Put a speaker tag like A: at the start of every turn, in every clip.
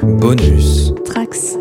A: Bonus.
B: Trax.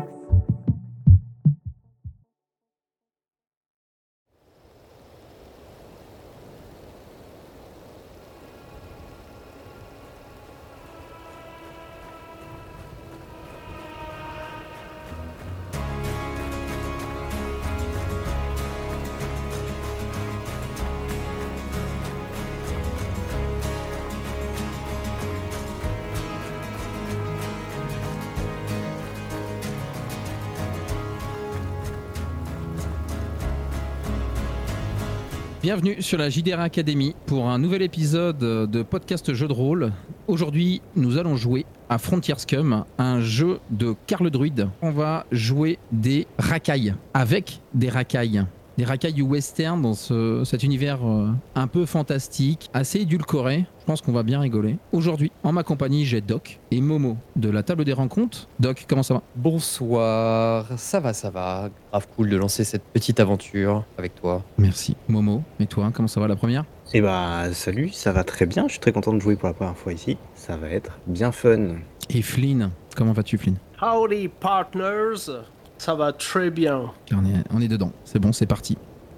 C: Bienvenue sur la JDR Academy pour un nouvel épisode de podcast jeu de rôle. Aujourd'hui, nous allons jouer à Frontier Scum, un jeu de Karl le Druide. On va jouer des racailles, avec des racailles. Des racailles du western dans cet univers un peu fantastique, assez édulcoré. Je pense qu'on va bien rigoler. Aujourd'hui, en ma compagnie, j'ai Doc et Momo de la table des rencontres. Doc, comment ça va ?
D: Bonsoir, ça va. Grave cool de lancer cette petite aventure avec toi.
C: Merci. Momo, et toi, comment ça va la première ?
E: Eh bah salut, ça va très bien, je suis très content de jouer pour la première fois ici. Ça va être bien fun.
C: Et Flynn, comment vas-tu Flynn ?
F: Howdy partners, ça va très bien.
C: On est dedans, c'est bon, c'est parti.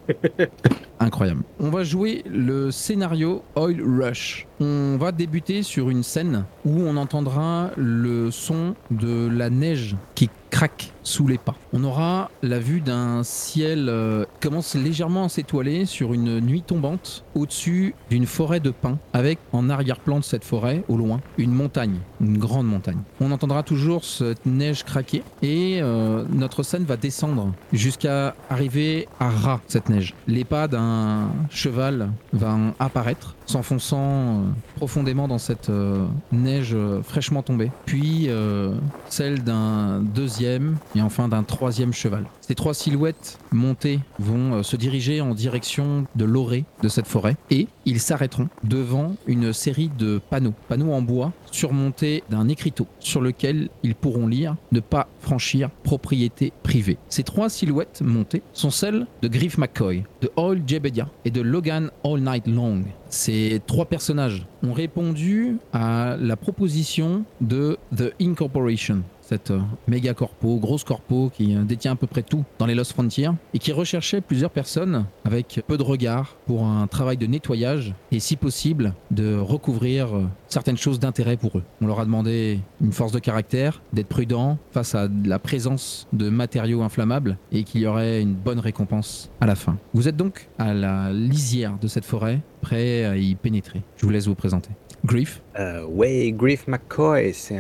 C: Incroyable. On va jouer le scénario Oil Rush. On va débuter sur une scène où on entendra le son de la neige qui craque sous les pas. On aura la vue d'un ciel qui commence légèrement à s'étoiler sur une nuit tombante au-dessus d'une forêt de pins avec en arrière-plan de cette forêt, au loin, une montagne, une grande montagne. On entendra toujours cette neige craquer et notre scène va descendre jusqu'à arriver à ras cette neige. Les pas d'un cheval va apparaître, s'enfonçant profondément dans cette neige fraîchement tombée. Puis celle d'un deuxième et enfin d'un troisième cheval. Ces trois silhouettes montées vont se diriger en direction de l'orée de cette forêt et ils s'arrêteront devant une série de panneaux en bois surmontés d'un écriteau sur lequel ils pourront lire « Ne pas franchir propriété privée ». Ces trois silhouettes montées sont celles de Griff McCoy, de Oil Jebedia et de Logan All Night Long. Ces trois personnages ont répondu à la proposition de The Incorporation, cette méga corpo, grosse corpo qui détient à peu près tout dans les Lost Frontiers et qui recherchait plusieurs personnes avec peu de regard pour un travail de nettoyage et si possible de recouvrir certaines choses d'intérêt pour eux. On leur a demandé une force de caractère, d'être prudent face à la présence de matériaux inflammables et qu'il y aurait une bonne récompense à la fin. Vous êtes donc à la lisière de cette forêt, prêt à y pénétrer. Je vous laisse vous présenter. Griff.
E: Ouais, Griff McCoy, c'est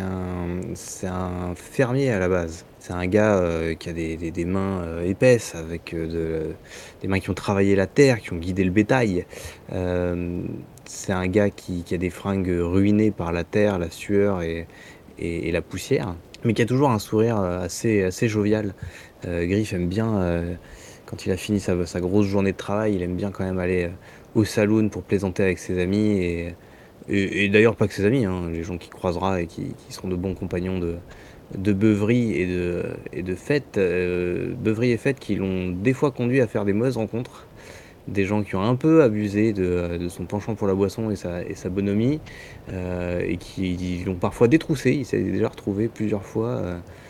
E: un fermier à la base. C'est un gars qui a des mains épaisses, avec des mains qui ont travaillé la terre, qui ont guidé le bétail. C'est un gars qui a des fringues ruinées par la terre, la sueur et la poussière, mais qui a toujours un sourire assez jovial. Griff aime bien, quand il a fini sa grosse journée de travail, il aime bien quand même aller au saloon pour plaisanter avec ses amis et d'ailleurs pas que ses amis, hein, les gens qu'il croisera et qui seront de bons compagnons de beuverie et de fêtes. Beuverie et fêtes qui l'ont des fois conduit à faire des mauvaises rencontres. Des gens qui ont un peu abusé de son penchant pour la boisson et sa bonhomie, et qui l'ont parfois détroussé. Il s'est déjà retrouvé plusieurs fois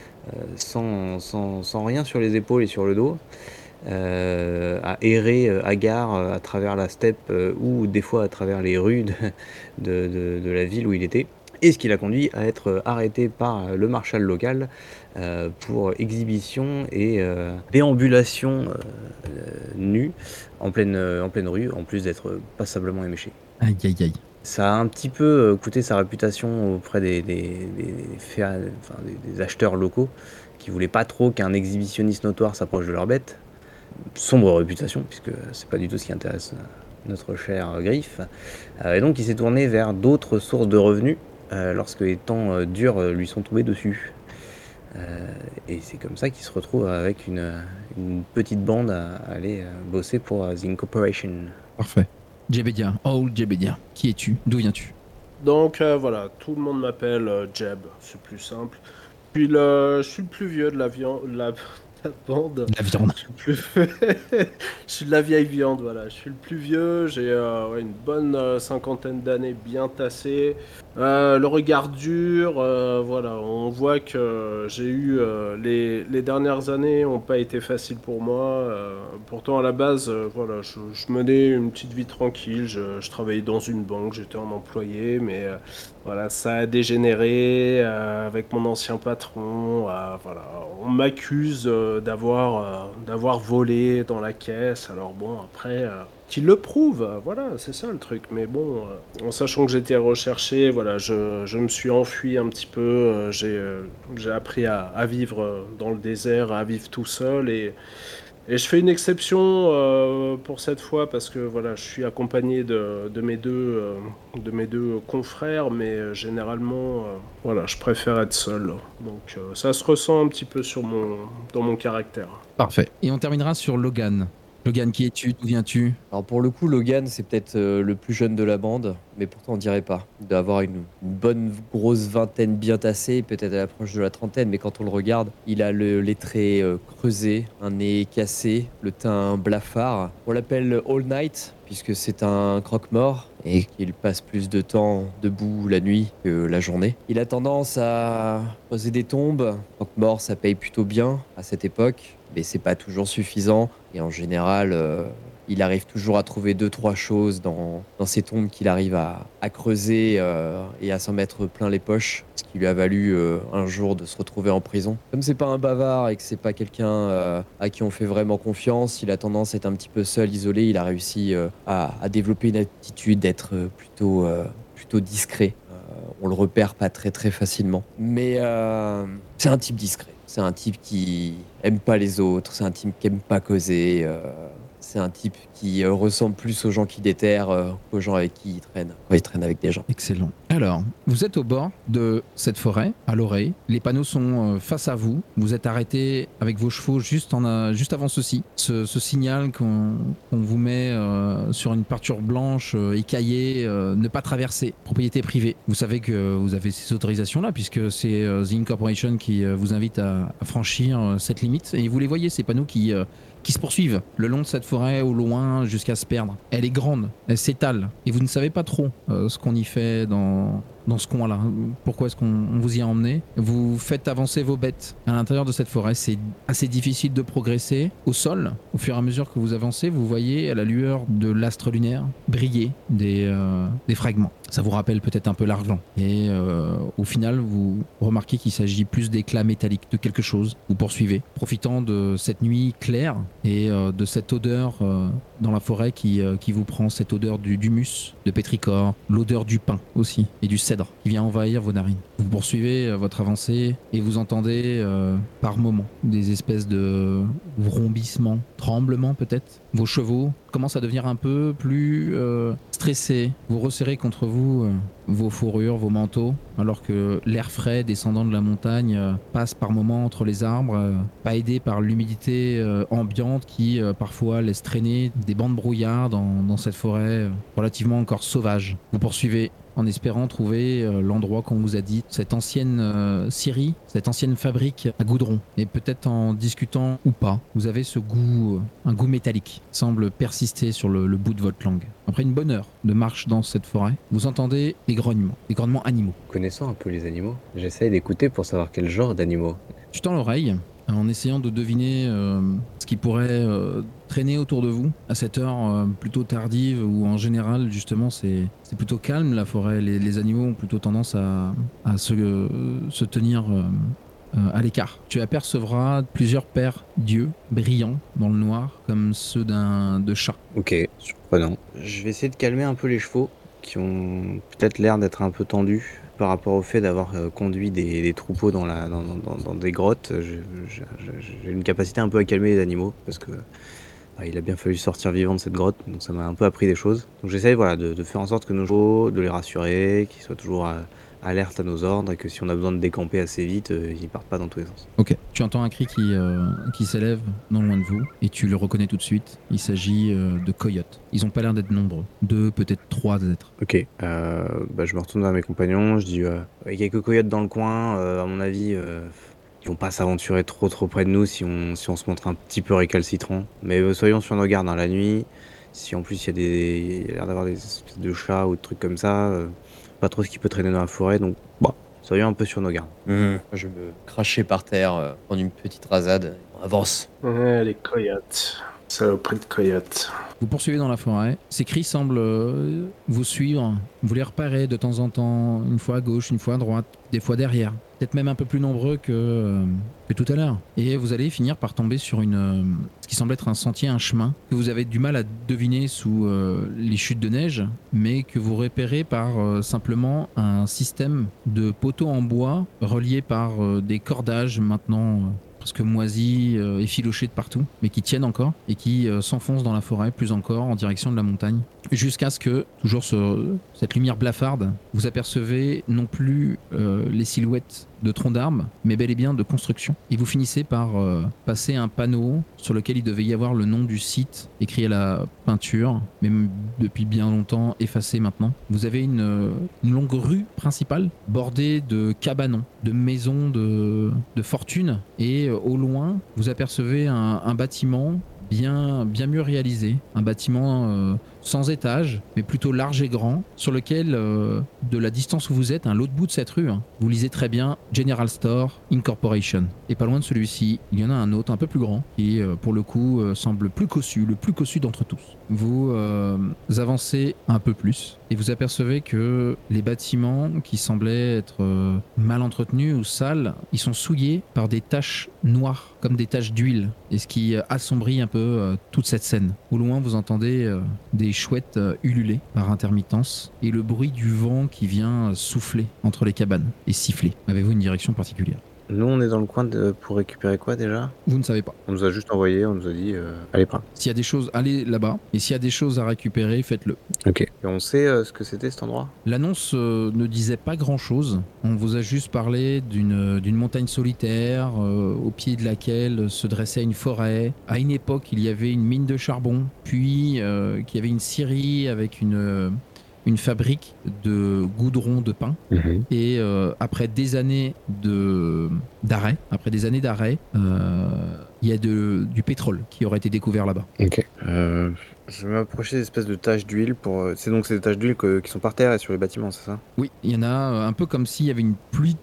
E: sans rien sur les épaules et sur le dos. À errer hagard à travers la steppe ou des fois à travers les rues de la ville où il était. Et ce qui l'a conduit à être arrêté par le marshal local pour exhibition et déambulation nue en pleine rue, en plus d'être passablement éméché.
C: Aïe aïe aïe.
E: Ça a un petit peu coûté sa réputation auprès des acheteurs locaux qui voulaient pas trop qu'un exhibitionniste notoire s'approche de leurs bêtes. Sombre réputation, puisque c'est pas du tout ce qui intéresse notre cher Griff. Et donc il s'est tourné vers d'autres sources de revenus lorsque les temps durs lui sont tombés dessus. Et c'est comme ça qu'il se retrouve avec une petite bande à aller bosser pour The Incorporation.
C: Parfait. Jebedia, Old Jebedia, qui es-tu ? D'où viens-tu ?
F: Donc voilà, tout le monde m'appelle Jeb, c'est plus simple. Puis je suis le plus vieux de la bande.
C: La viande.
F: Je suis le plus- je suis de la vieille viande, voilà. Je suis le plus vieux, j'ai ouais, une bonne cinquantaine d'années bien tassées. Le regard dur, voilà. On voit que j'ai eu les dernières années n'ont pas été faciles pour moi. Pourtant, à la base, voilà, je menais une petite vie tranquille. Je travaillais dans une banque, j'étais un employé, mais voilà, ça a dégénéré avec mon ancien patron. Voilà, on m'accuse d'avoir volé dans la caisse. Alors bon, après, qu'il le prouve, voilà, c'est ça le truc. Mais bon, en sachant que j'étais recherché, voilà, je me suis enfui un petit peu. J'ai appris à vivre dans le désert, à vivre tout seul et je fais une exception pour cette fois parce que voilà, je suis accompagné de mes deux confrères, mais généralement, voilà, je préfère être seul. Donc ça se ressent un petit peu dans mon caractère.
C: Parfait. Et on terminera sur Logan. Logan, qui es-tu? D'où viens-tu?
D: Alors pour le coup, Logan, c'est peut-être le plus jeune de la bande, mais pourtant on dirait pas. Il doit avoir une bonne grosse vingtaine bien tassée, peut-être à l'approche de la trentaine, mais quand on le regarde, il a les traits creusés, un nez cassé, le teint blafard. On l'appelle All Night, puisque c'est un croque-mort et qu'il passe plus de temps debout la nuit que la journée. Il a tendance à creuser des tombes. Croque-mort, ça paye plutôt bien à cette époque, mais c'est pas toujours suffisant. Et en général, il arrive toujours à trouver deux, trois choses dans ces tombes qu'il arrive à creuser et à s'en mettre plein les poches, ce qui lui a valu un jour de se retrouver en prison. Comme c'est pas un bavard et que c'est pas quelqu'un à qui on fait vraiment confiance, il a tendance à être un petit peu seul, isolé. Il a réussi à développer une attitude d'être plutôt discret. On le repère pas très très facilement. Mais c'est un type discret. C'est un type qui aime pas les autres. C'est un type qui aime pas causer. C'est un type qui ressemble plus aux gens qui déterrent qu'aux gens avec qui il traîne. Quand il traîne avec des gens.
C: Excellent. Alors, vous êtes au bord de cette forêt, à l'oreille. Les panneaux sont face à vous. Vous êtes arrêté avec vos chevaux juste avant ceci. Ce signal qu'on vous met sur une peinture blanche écaillée, ne pas traverser, propriété privée. Vous savez que vous avez ces autorisations-là, puisque c'est The Incorporation qui vous invite à franchir cette limite. Et vous les voyez, ces panneaux qui se poursuivent le long de cette forêt au loin jusqu'à se perdre. Elle est grande, elle s'étale et vous ne savez pas trop ce qu'on y fait dans ce coin-là. Pourquoi est-ce qu'on vous y a emmené? Vous faites avancer vos bêtes à l'intérieur de cette forêt. C'est assez difficile de progresser. Au sol, au fur et à mesure que vous avancez, vous voyez à la lueur de l'astre lunaire briller des fragments. Ça vous rappelle peut-être un peu l'argent. Et au final, vous remarquez qu'il s'agit plus d'éclats métalliques, de quelque chose. Vous poursuivez, profitant de cette nuit claire et de cette odeur dans la forêt qui vous prend, cette odeur d'humus, de pétrichor, l'odeur du pin aussi, et du cèdre qui vient envahir vos narines. Vous poursuivez votre avancée et vous entendez par moments des espèces de vrombissements, tremblements peut-être. Vos chevaux commencent à devenir un peu plus stressés. Vous resserrez contre vous vos fourrures, vos manteaux, alors que l'air frais descendant de la montagne passe par moments entre les arbres, pas aidé par l'humidité ambiante qui parfois laisse traîner des bancs de brouillard dans cette forêt relativement encore sauvage. Vous poursuivez en espérant trouver l'endroit qu'on vous a dit, cette ancienne scierie, cette ancienne fabrique à goudron. Et peut-être en discutant ou pas, vous avez ce goût, un goût métallique, qui semble persister sur le bout de votre langue. Après une bonne heure de marche dans cette forêt, vous entendez des grognements animaux.
E: Connaissant un peu les animaux, j'essaye d'écouter pour savoir quel genre d'animaux.
C: Tu tends l'oreille en essayant de deviner ce qui pourrait traîner autour de vous à cette heure plutôt tardive où en général justement c'est plutôt calme la forêt. Les animaux ont plutôt tendance à se tenir à l'écart. Tu apercevras plusieurs paires d'yeux brillants dans le noir comme ceux de chat.
E: Ok, surprenant. Je vais essayer de calmer un peu les chevaux qui ont peut-être l'air d'être un peu tendus par rapport au fait d'avoir conduit des troupeaux dans des grottes. J'ai une capacité un peu à calmer les animaux parce que il a bien fallu sortir vivant de cette grotte, donc ça m'a un peu appris des choses. Donc j'essaye voilà, de faire en sorte que nos chevaux, de les rassurer, qu'ils soient toujours alertes à nos ordres et que si on a besoin de décamper assez vite, ils partent pas dans tous les sens.
C: Ok. Tu entends un cri qui s'élève non loin de vous et tu le reconnais tout de suite. Il s'agit de coyotes. Ils ont pas l'air d'être nombreux. 2, peut-être 3 êtres.
E: Ok. Je me retourne vers mes compagnons, je dis il y a quelques coyotes dans le coin, à mon avis, ils vont pas s'aventurer trop près de nous si on se montre un petit peu récalcitrant. Mais soyons sur nos gardes, hein, la nuit. Si en plus il y a l'air d'avoir des espèces de chats ou de trucs comme ça, pas trop ce qui peut traîner dans la forêt, donc bon, soyons un peu sur nos gardes.
D: Je vais me cracher par terre, prendre une petite rasade. On avance.
F: Ouais, les coyotes. Saloperie de coyotes.
C: Vous poursuivez dans la forêt. Ces cris semblent vous suivre. Vous les repérez de temps en temps, une fois à gauche, une fois à droite, des fois derrière. Peut-être même un peu plus nombreux que tout à l'heure. Et vous allez finir par tomber sur ce qui semble être un sentier, un chemin, que vous avez du mal à deviner sous les chutes de neige, mais que vous repérez par simplement un système de poteaux en bois reliés par des cordages maintenant presque moisis, effilochés de partout, mais qui tiennent encore et qui s'enfoncent dans la forêt, plus encore, en direction de la montagne. Jusqu'à ce que, toujours cette lumière blafarde, vous apercevez non plus les silhouettes de troncs d'arbres, mais bel et bien de construction. Et vous finissez par passer un panneau sur lequel il devait y avoir le nom du site, écrit à la peinture, même depuis bien longtemps, effacé maintenant. Vous avez une longue rue principale, bordée de cabanons, de maisons de fortune, et au loin, vous apercevez un bâtiment bien mieux réalisé, un bâtiment sans étage, mais plutôt large et grand, sur lequel, de la distance où vous êtes, à l'autre bout de cette rue, vous lisez très bien General Store Incorporation. Et pas loin de celui-ci, il y en a un autre, un peu plus grand, qui, pour le coup, semble le plus cossu d'entre tous. Vous avancez un peu plus, et vous apercevez que les bâtiments qui semblaient être mal entretenus ou sales, ils sont souillés par des taches noires, comme des taches d'huile, et ce qui assombrit un peu toute cette scène. Au loin, vous entendez des chouettes ululer par intermittence, et le bruit du vent qui vient souffler entre les cabanes et siffler. Avez-vous une direction particulière ?
E: Nous, on est dans le coin pour récupérer quoi déjà?
C: Vous ne savez pas.
E: On nous a juste envoyé, on nous a dit allez prendre.
C: S'il y a des choses, allez là-bas, et s'il y a des choses à récupérer, faites-le.
E: Ok. Et on sait ce que c'était cet endroit?
C: L'annonce ne disait pas grand-chose. On vous a juste parlé d'une montagne solitaire au pied de laquelle se dressait une forêt. À une époque, il y avait une mine de charbon, puis qu'il y avait une scierie avec une fabrique de goudron de pain. Et après des années d'arrêt, il y a du pétrole qui aurait été découvert là-bas.
E: Ok. Je vais m'approcher des espèces de taches d'huile pour. C'est donc ces taches d'huile qui sont par terre et sur les bâtiments, c'est ça?
C: Oui, il y en a un peu comme s'il y avait une pluie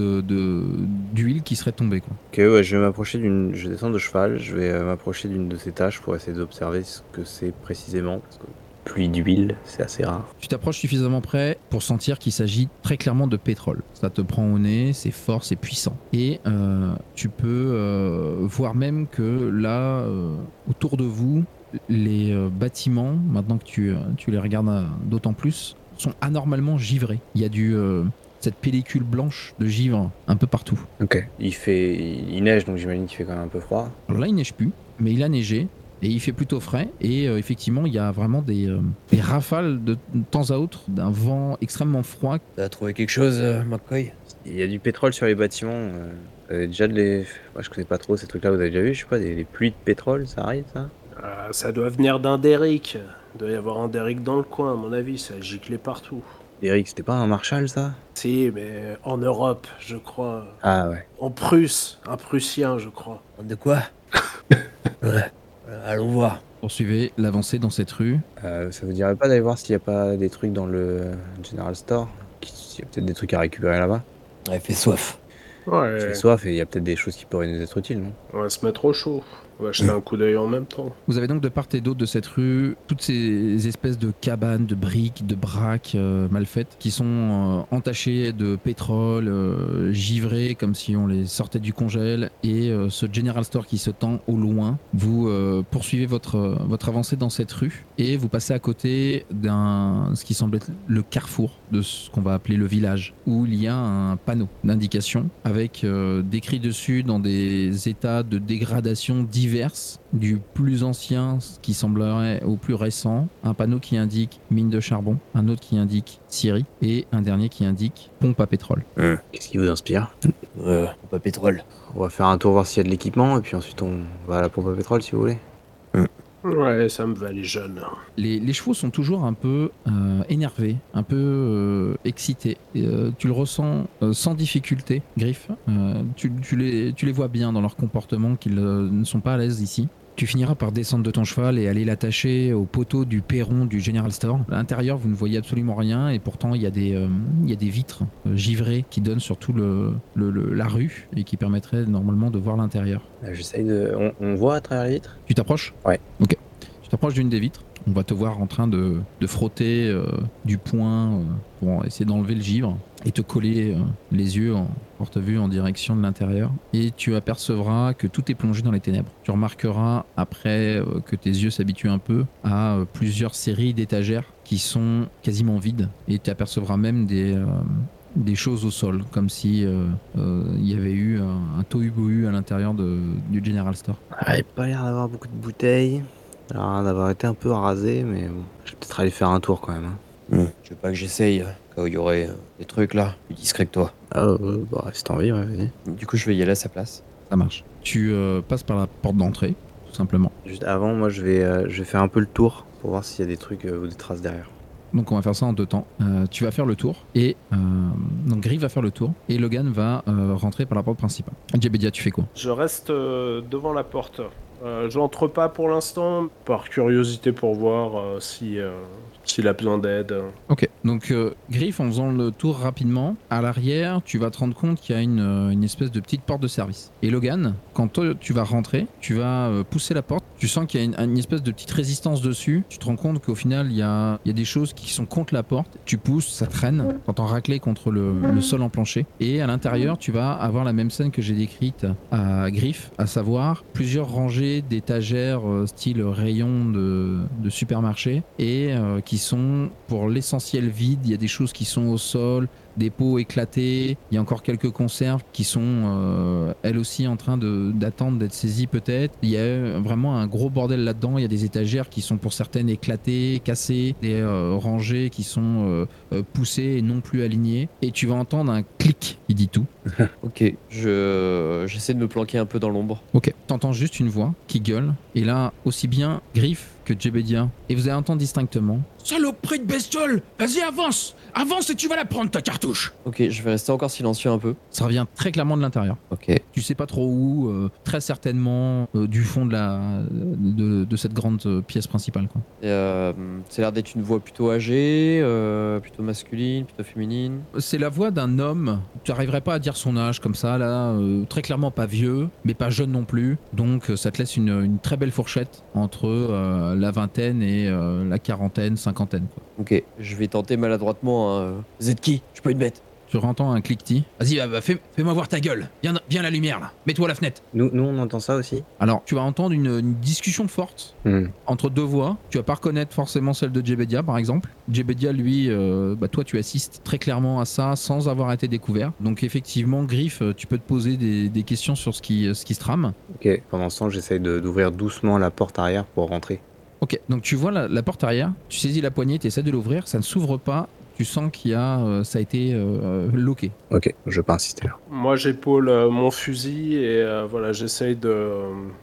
C: d'huile qui serait tombée, quoi.
E: Ok, ouais, je vais m'approcher je vais descendre de cheval, je vais m'approcher d'une de ces taches pour essayer d'observer ce que c'est précisément. Parce que pluie d'huile, c'est assez rare.
C: Tu t'approches suffisamment près pour sentir qu'il s'agit très clairement de pétrole. Ça te prend au nez, c'est fort, c'est puissant. Et tu peux voir même que là, autour de vous, les bâtiments, maintenant que tu les regardes d'autant plus, sont anormalement givrés. Il y a cette pellicule blanche de givre un peu partout.
E: Ok. Il neige, donc j'imagine qu'il fait quand même un peu froid.
C: Alors là, il neige plus, mais il a neigé. Et il fait plutôt frais, et effectivement il y a vraiment des rafales de temps à autre d'un vent extrêmement froid.
D: T'as trouvé quelque chose, McCoy?
E: Il y a du pétrole sur les bâtiments. Vous avez déjà Moi, je connais pas trop ces trucs-là, vous avez déjà vu, je sais pas, des pluies de pétrole, ça arrive ça?
F: Ça doit venir d'un derrick. Il doit y avoir un derrick dans le coin, à mon avis, ça a giclé partout.
E: Eric, c'était pas un Marshall ça?
F: Si, mais en Europe, je crois.
E: Ah ouais.
F: En Prusse, un Prussien, je crois.
D: De quoi? Ouais. Allons voir.
C: Poursuivez l'avancée dans cette rue.
E: Ça vous dirait pas d'aller voir s'il y a pas des trucs dans le General Store? Il y a peut-être des trucs à récupérer là-bas?
D: Ouais, fait soif.
F: Ouais.
E: J'ai soif et il y a peut-être des choses qui pourraient nous être utiles, non?
F: On va se mettre au chaud. On va jeter un coup d'œil en même temps.
C: Vous avez donc de part et d'autre de cette rue toutes ces espèces de cabanes, de briques, de braques mal faites qui sont entachées de pétrole, givrées comme si on les sortait du congèle, et ce General Store qui se tend au loin. Vous poursuivez votre avancée dans cette rue et vous passez à côté ce qui semble être le carrefour de ce qu'on va appeler le village, où il y a un panneau d'indication avec décrit dessus dans des états de dégradation diverses, du plus ancien qui semblerait au plus récent, un panneau qui indique mine de charbon, un autre qui indique scierie et un dernier qui indique pompe à pétrole.
E: Qu'est-ce qui vous inspire?
D: Pompe à pétrole.
E: On va faire un tour voir s'il y a de l'équipement et puis ensuite on va à la pompe à pétrole si vous voulez.
F: Ouais, ça me va, les jeunes.
C: Les chevaux sont toujours un peu énervés, un peu excités. Et, tu le ressens sans difficulté, Griff. Tu les vois bien dans leur comportement qu'ils ne sont pas à l'aise ici. Tu finiras par descendre de ton cheval et aller l'attacher au poteau du perron du General Store. À l'intérieur, vous ne voyez absolument rien et pourtant, il y a des vitres givrées qui donnent sur tout la rue et qui permettraient normalement de voir l'intérieur.
E: J'essaye de. On voit à travers les vitres?
C: Tu t'approches?
E: Ouais.
C: Ok. Tu t'approches d'une des vitres. On va te voir en train de frotter du poing pour essayer d'enlever le givre et te coller les yeux en porte-vue en direction de l'intérieur. Et tu apercevras que tout est plongé dans les ténèbres. Tu remarqueras après que tes yeux s'habituent un peu à plusieurs séries d'étagères qui sont quasiment vides. Et tu apercevras même des choses au sol, comme si il y avait eu un tohu-bohu à l'intérieur du General Store.
E: Il n'y a pas l'air d'avoir beaucoup de bouteilles. Il a l'air d'avoir été un peu rasé, mais bon, je vais peut-être aller faire un tour quand même. Hein.
D: Je veux pas que j'essaye, quand il y aurait des trucs là, plus discret que toi.
E: Bah, si t'as envie, ouais, vas-y.
D: Du coup, je vais y aller à sa place.
C: Ça marche. Tu passes par la porte d'entrée, tout simplement.
E: Juste avant, moi, je vais faire un peu le tour pour voir s'il y a des trucs ou des traces derrière.
C: Donc on va faire ça en 2 temps. Tu vas faire le tour et donc Griff va faire le tour et Logan va rentrer par la porte principale. Jebedia, tu fais quoi?
F: Je reste devant la porte. J'entre pas pour l'instant, par curiosité pour voir s'il a besoin d'aide.
C: Ok, donc Griff, en faisant le tour rapidement, à l'arrière, tu vas te rendre compte qu'il y a une espèce de petite porte de service. Et Logan, quand toi, tu vas rentrer, tu vas pousser la porte, tu sens qu'il y a une espèce de petite résistance dessus, tu te rends compte qu'au final, il y a des choses qui sont contre la porte, tu pousses, ça traîne, t'entends racler contre le sol en plancher, et à l'intérieur, tu vas avoir la même scène que j'ai décrite à Griff, à savoir plusieurs rangées d'étagères style rayon de supermarché, et qui sont pour l'essentiel vides. Il y a des choses qui sont au sol, des pots éclatés, il y a encore quelques conserves qui sont elles aussi en train d'attendre d'être saisies peut-être. Il y a vraiment un gros bordel là-dedans, il y a des étagères qui sont pour certaines éclatées, cassées, des rangées qui sont poussées et non plus alignées. Et tu vas entendre un clic qui dit tout.
D: Ok, j'essaie de me planquer un peu dans l'ombre.
C: Ok, t'entends juste une voix qui gueule, et là, aussi bien Griff que Jebedia, et vous allez entendre distinctement:
A: Saloperie de bestiole! Vas-y, avance! Avance et tu vas la prendre, ta cartouche!
D: Ok, je vais rester encore silencieux un peu.
C: Ça revient très clairement de l'intérieur.
D: Ok.
C: Tu sais pas trop où, très certainement du fond de cette grande pièce principale, quoi.
D: Ça a l'air d'être une voix plutôt âgée, plutôt masculine, plutôt féminine.
C: C'est la voix d'un homme. Tu n'arriverais pas à dire son âge comme ça, là. Très clairement pas vieux, mais pas jeune non plus. Donc ça te laisse une très belle fourchette entre la vingtaine et la quarantaine, cinquantaine, quoi.
D: Ok, je vais tenter maladroitement un... Vous êtes qui? Je suis pas une bête.
C: Tu entends un cliquetis.
A: Vas-y, fais-moi voir ta gueule. Viens la lumière, là. Mets-toi à la fenêtre.
E: Nous, on entend ça aussi?
C: Alors, tu vas entendre une discussion forte entre deux voix. Tu vas pas reconnaître forcément celle de Jebedia, par exemple. Jebedia, lui, toi, tu assistes très clairement à ça sans avoir été découvert. Donc, effectivement, Griff, tu peux te poser des questions sur ce qui se trame.
E: Ok, pendant ce temps, j'essaye d'ouvrir doucement la porte arrière pour rentrer.
C: Ok, donc tu vois la porte arrière, tu saisis la poignée, tu essaies de l'ouvrir, ça ne s'ouvre pas. Tu sens ça a été loqué.
E: Ok, je vais pas insister là.
F: Moi, j'épaule mon fusil et voilà, j'essaye de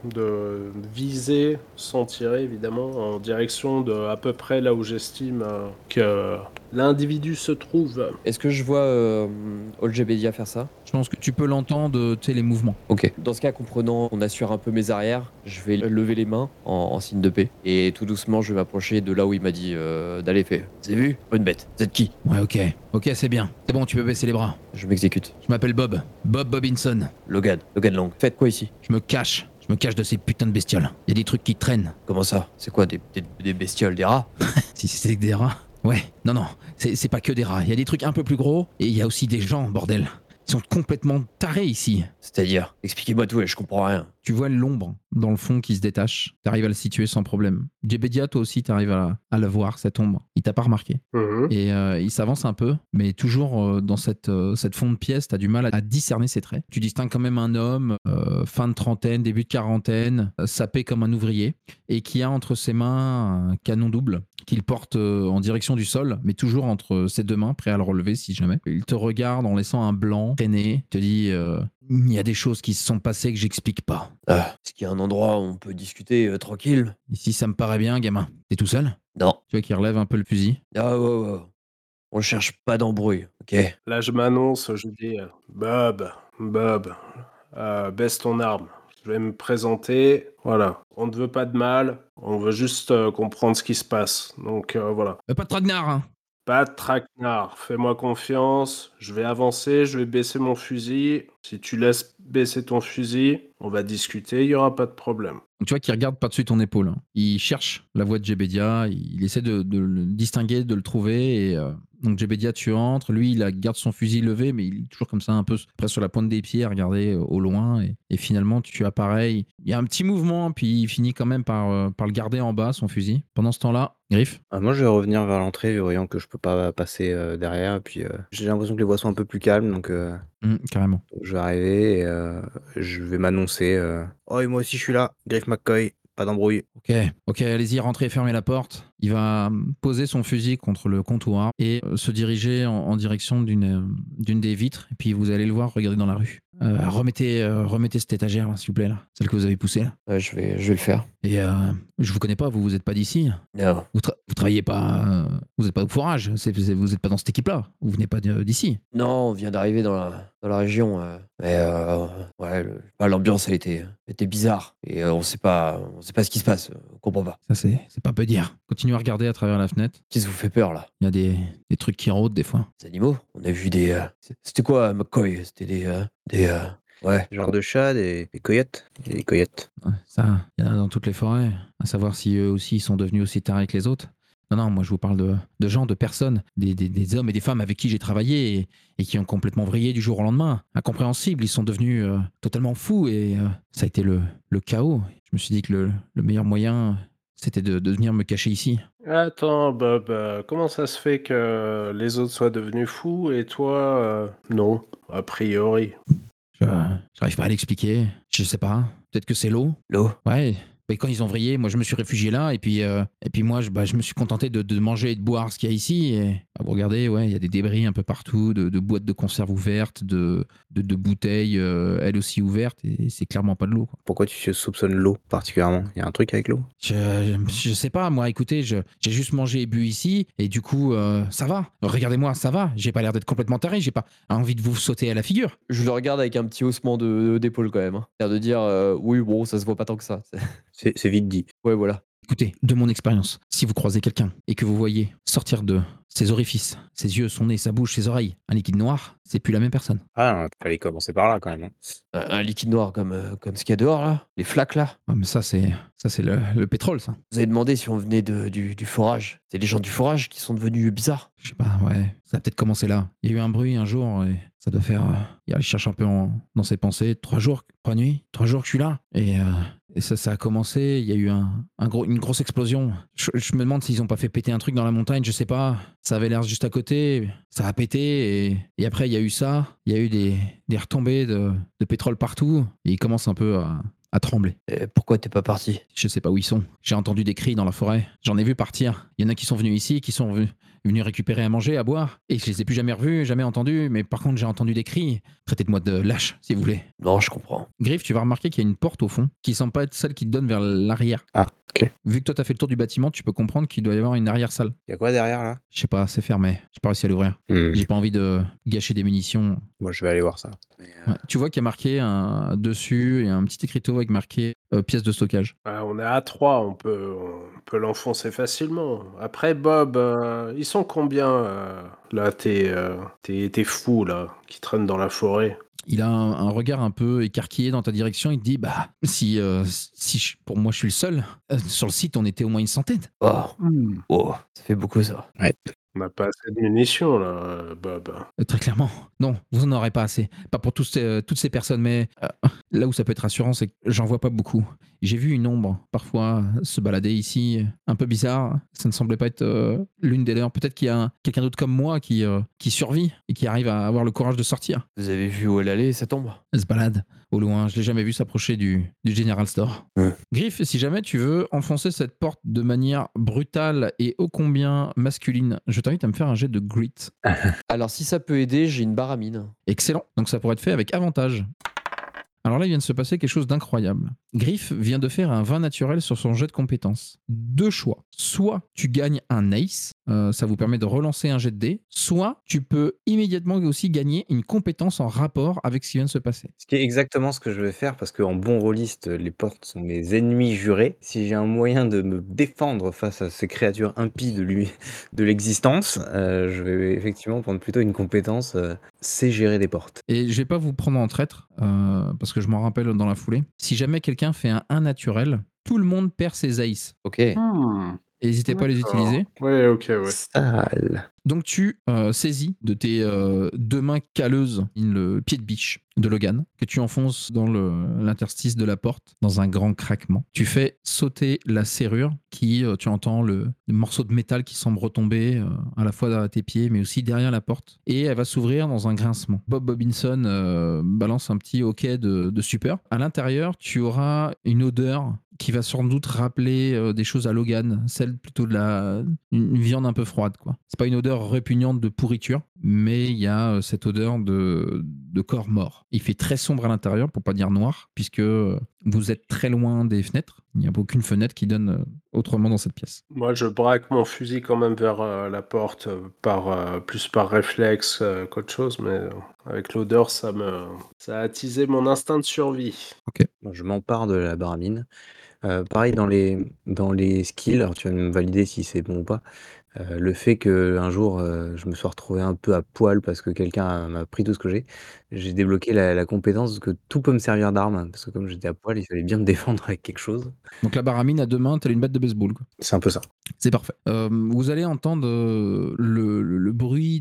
F: viser, sans tirer évidemment, en direction de à peu près là où j'estime que l'individu se trouve.
D: Est-ce que je vois Oljebedia faire ça?
C: Je pense que tu peux l'entendre, tu sais, les mouvements.
D: Ok. Dans ce cas, comprenant qu'on assure un peu mes arrières, je vais lever les mains en signe de paix. Et tout doucement, je vais m'approcher de là où il m'a dit d'aller faire. Vous avez vu? Pas une bête. Vous êtes qui?
A: Ouais, ok, c'est bien. C'est bon, tu peux baisser les bras.
D: Je m'exécute.
A: Je m'appelle Bob Bobinson.
D: Logan Long. Faites quoi ici?
A: Je me cache de ces putains de bestioles. Il y a des trucs qui traînent.
D: Comment ça? C'est quoi, des bestioles, des rats?
A: Si c'est que des rats. Ouais, non, c'est pas que des rats. Il y a des trucs un peu plus gros et il y a aussi des gens, bordel. Ils sont complètement tarés ici.
D: C'est-à-dire? Expliquez-moi tout et je comprends rien.
C: Tu vois l'ombre dans le fond qui se détache. Tu arrives à le situer sans problème. Jebedia, toi aussi, tu arrives à la voir, cette ombre. Il t'a pas remarqué. Et il s'avance un peu, mais toujours dans cette fond de pièce, tu as du mal à discerner ses traits. Tu distingues quand même un homme, fin de trentaine, début de quarantaine, sapé comme un ouvrier, et qui a entre ses mains un canon double qu'il porte en direction du sol, mais toujours entre ses deux mains, prêt à le relever si jamais. Il te regarde en laissant un blanc traîner, te dit
A: Il y a des choses qui se sont passées que j'explique pas.
D: Est-ce qu'il y a un endroit où on peut discuter tranquille?
A: Ici, ça me paraît bien, gamin. T'es tout seul?
D: Non.
A: Tu vois qu'il relève un peu le fusil.
D: Ah ouais. On cherche pas d'embrouille, ok?
F: Là, je m'annonce, je dis Bob, baisse ton arme. Je vais me présenter. Voilà. On ne veut pas de mal. On veut juste comprendre ce qui se passe. Donc voilà.
A: Pas de traquenard, hein.
F: Pas de traquenard. Fais-moi confiance. Je vais avancer. Je vais baisser mon fusil. Si tu laisses baisser ton fusil, on va discuter. Il n'y aura pas de problème.
A: Donc, tu vois qu'il regarde par-dessus ton épaule. Hein. Il cherche la voix de Jebedia. Il essaie de le distinguer, de le trouver. Et donc, Jebedia, tu entres. Lui, il garde son fusil levé, mais il est toujours comme ça, un peu presque sur la pointe des pieds, à regarder au loin. Et finalement, tu as pareil. Il y a un petit mouvement, puis il finit quand même par le garder en bas, son fusil. Pendant ce temps-là, Griff.
E: Moi, je vais revenir vers l'entrée, voyant que je peux pas passer derrière. Puis j'ai l'impression que les voix sont un peu plus calmes, donc
A: Carrément.
E: je vais arriver et je vais m'annoncer. Oh, et moi aussi, je suis là. Griff McCoy, pas d'embrouille.
A: Ok, allez-y, rentrez, fermez la porte. Il va poser son fusil contre le comptoir et se diriger en direction d'une des vitres. Et puis vous allez le voir regarder dans la rue. Remettez cette étagère, là, s'il vous plaît, là. Celle que vous avez poussée, là.
D: Ouais, je vais le faire.
A: Et je vous connais pas, vous êtes pas d'ici.
D: Non.
A: Vous travaillez pas, vous êtes pas au fourrage. Vous êtes pas dans cette équipe-là. Vous venez pas d'ici.
D: Non, on vient d'arriver dans la région. Mais ouais, l'ambiance elle était bizarre. Et on sait pas ce qui se passe. On comprend pas.
A: Ça, c'est pas peu dire. Continuez à regarder à travers la fenêtre.
D: Qu'est-ce qui vous fait peur là?
A: Il y a des trucs qui rôdent des fois.
D: Des animaux? On a vu des. C'était quoi, McCoy? C'était des. Ouais.
E: Genre de chat, des coyotes. Des coyotes.
A: Ouais, ça, il y en a dans toutes les forêts. À savoir si eux aussi sont devenus aussi tarés que les autres. Non, moi je vous parle de gens, de personnes, des hommes et des femmes avec qui j'ai travaillé et qui ont complètement vrillé du jour au lendemain. Incompréhensibles, ils sont devenus totalement fous et ça a été le chaos. Je me suis dit que le meilleur moyen, c'était de venir me cacher ici.
F: Attends, Bob, comment ça se fait que les autres soient devenus fous et toi, non, a priori?
A: J'arrive pas à l'expliquer. Je sais pas. Peut-être que c'est l'eau.
D: L'eau?
A: Ouais. Et quand ils ont vrillé, moi je me suis réfugié là et puis moi je me suis contenté de manger et de boire ce qu'il y a ici. Et, vous regardez, ouais, il y a des débris un peu partout, de boîtes de conserve ouvertes, de bouteilles elles aussi ouvertes et c'est clairement pas de l'eau. Quoi.
E: Pourquoi tu soupçonnes l'eau particulièrement? Il y a un truc avec l'eau?
A: Je sais pas, moi écoutez, j'ai juste mangé et bu ici et du coup ça va. Regardez-moi, ça va. J'ai pas l'air d'être complètement taré, j'ai pas envie de vous sauter à la figure.
D: Je le regarde avec un petit haussement d'épaule quand même. Hein. L'air de dire oui, bon, ça se voit pas tant que ça.
E: C'est vite dit.
D: Ouais, voilà.
A: Écoutez, de mon expérience, si vous croisez quelqu'un et que vous voyez sortir de ses orifices, ses yeux, son nez, sa bouche, ses oreilles, un liquide noir, c'est plus la même personne.
E: Ah, fallait commencer par là quand même. Hein.
D: Un liquide noir comme ce qu'il y a dehors là? Les flaques là?
A: Ah, mais ça c'est le pétrole, ça.
D: Vous avez demandé si on venait du forage. C'est les gens du forage qui sont devenus bizarres.
A: Je sais pas, ouais. Ça a peut-être commencé là. Il y a eu un bruit un jour et ça doit faire. Il cherche un peu dans ses pensées. 3 jours, 3 nuits, 3 jours que je suis là. Et ça a commencé. Il y a eu une grosse explosion. Je me demande s'ils ont pas fait péter un truc dans la montagne. Je sais pas. Ça avait l'air juste à côté. Ça a pété. Et après, il y a eu ça. Il y a eu des retombées de pétrole partout. Et il commence un peu à trembler.
D: Et pourquoi t'es pas parti?
A: Je sais pas où ils sont. J'ai entendu des cris dans la forêt. J'en ai vu partir. Il y en a qui sont venus ici, qui sont venus récupérer à manger, à boire. Et je les ai plus jamais revus, jamais entendus. Mais par contre, j'ai entendu des cris. Traitez-moi de lâche, si vous voulez.
D: Non, je comprends.
A: Griff, tu vas remarquer qu'il y a une porte au fond qui semble pas être celle qui te donne vers l'arrière.
E: Ah, ok.
A: Vu que toi, t'as fait le tour du bâtiment, tu peux comprendre qu'il doit y avoir une arrière-salle.
E: Il y a quoi derrière là?
A: Je sais pas, c'est fermé. J'ai pas réussi à l'ouvrir. J'ai pas envie de gâcher des munitions.
E: Moi, je vais aller voir ça.
A: Ouais. Tu vois qu'il y a marqué dessus, et un petit écriteau avec marqué pièce de stockage.
F: On est à 3, on peut l'enfoncer facilement. Après, Bob, ils sont combien là, tes fous là, qui traînent dans la forêt?
A: Il a un regard un peu écarquillé dans ta direction. Il te dit, bah, si pour moi je suis le seul, sur le site on était au moins une centaine.
D: Oh, ça fait beaucoup ça.
E: Ouais.
F: On n'a pas assez de munitions là, Bob.
A: Très clairement. Non, vous en aurez pas assez. Pas pour toutes ces personnes, mais là où ça peut être rassurant, c'est que j'en vois pas beaucoup. J'ai vu une ombre parfois se balader ici, un peu bizarre. Ça ne semblait pas être l'une des leurs. Peut-être qu'il y a quelqu'un d'autre comme moi qui survit et qui arrive à avoir le courage de sortir.
D: Vous avez vu où elle allait, cette ombre?
A: Elle se balade au loin. Je l'ai jamais vu s'approcher du General Store. Griff, si jamais tu veux enfoncer cette porte de manière brutale et ô combien masculine, je t'invite à me faire un jet de grit.
D: Alors, si ça peut aider, j'ai une baramine.
A: Excellent. Donc ça pourrait être fait avec avantage.
C: Alors là, il vient de se passer quelque chose d'incroyable. Griff vient de faire un 20 naturel sur son jet de compétences. Deux choix. Soit tu gagnes un ace, ça vous permet de relancer un jet de dés, soit tu peux immédiatement aussi gagner une compétence en rapport avec ce qui vient de se passer.
E: Ce qui est exactement ce que je vais faire parce qu'en bon rôliste, les portes sont mes ennemis jurés. Si j'ai un moyen de me défendre face à ces créatures impies de l'existence, je vais effectivement prendre plutôt une compétence, c'est gérer les portes.
C: Et je vais pas vous prendre en traître, parce que je m'en rappelle dans la foulée. Si jamais quelqu'un fait un 1 naturel, tout le monde perd ses aces.
D: Ok.
F: Hmm,
C: Et n'hésitez pas à les
F: d'accord.
C: utiliser.
F: Ouais, ok, ouais.
E: Sale.
C: Donc tu saisis de tes deux mains calleuses le pied de biche de Logan, que tu enfonces dans l'interstice de la porte, dans un grand craquement. Tu fais sauter la serrure, qui, tu entends le morceau de métal qui semble retomber à la fois à tes pieds, mais aussi derrière la porte. Et elle va s'ouvrir dans un grincement. Bob Robinson balance un petit hoquet de stupeur. À l'intérieur, tu auras une odeur qui va sans doute rappeler des choses à Logan, celle plutôt de une viande un peu froide, quoi. C'est pas une odeur répugnante de pourriture, mais il y a cette odeur de corps mort. Il fait très sombre à l'intérieur, pour pas dire noir, puisque vous êtes très loin des fenêtres. Il n'y a aucune fenêtre qui donne autrement dans cette pièce.
F: Moi, je braque mon fusil quand même vers la porte, plus par réflexe qu'autre chose, mais avec l'odeur, ça a attisé mon instinct de survie.
E: Moi, je m'empare de la baramine. Pareil dans les skills, alors tu vas me valider si c'est bon ou pas. Le fait qu'un jour, je me sois retrouvé un peu à poil parce que quelqu'un m'a pris tout ce que j'ai débloqué la compétence que tout peut me servir d'arme, parce que comme j'étais à poil, il fallait bien me défendre avec quelque chose.
C: Donc la baramine à deux mains, telle une batte de baseball, quoi.
E: C'est un peu ça.
C: C'est parfait. Vous allez entendre le bruit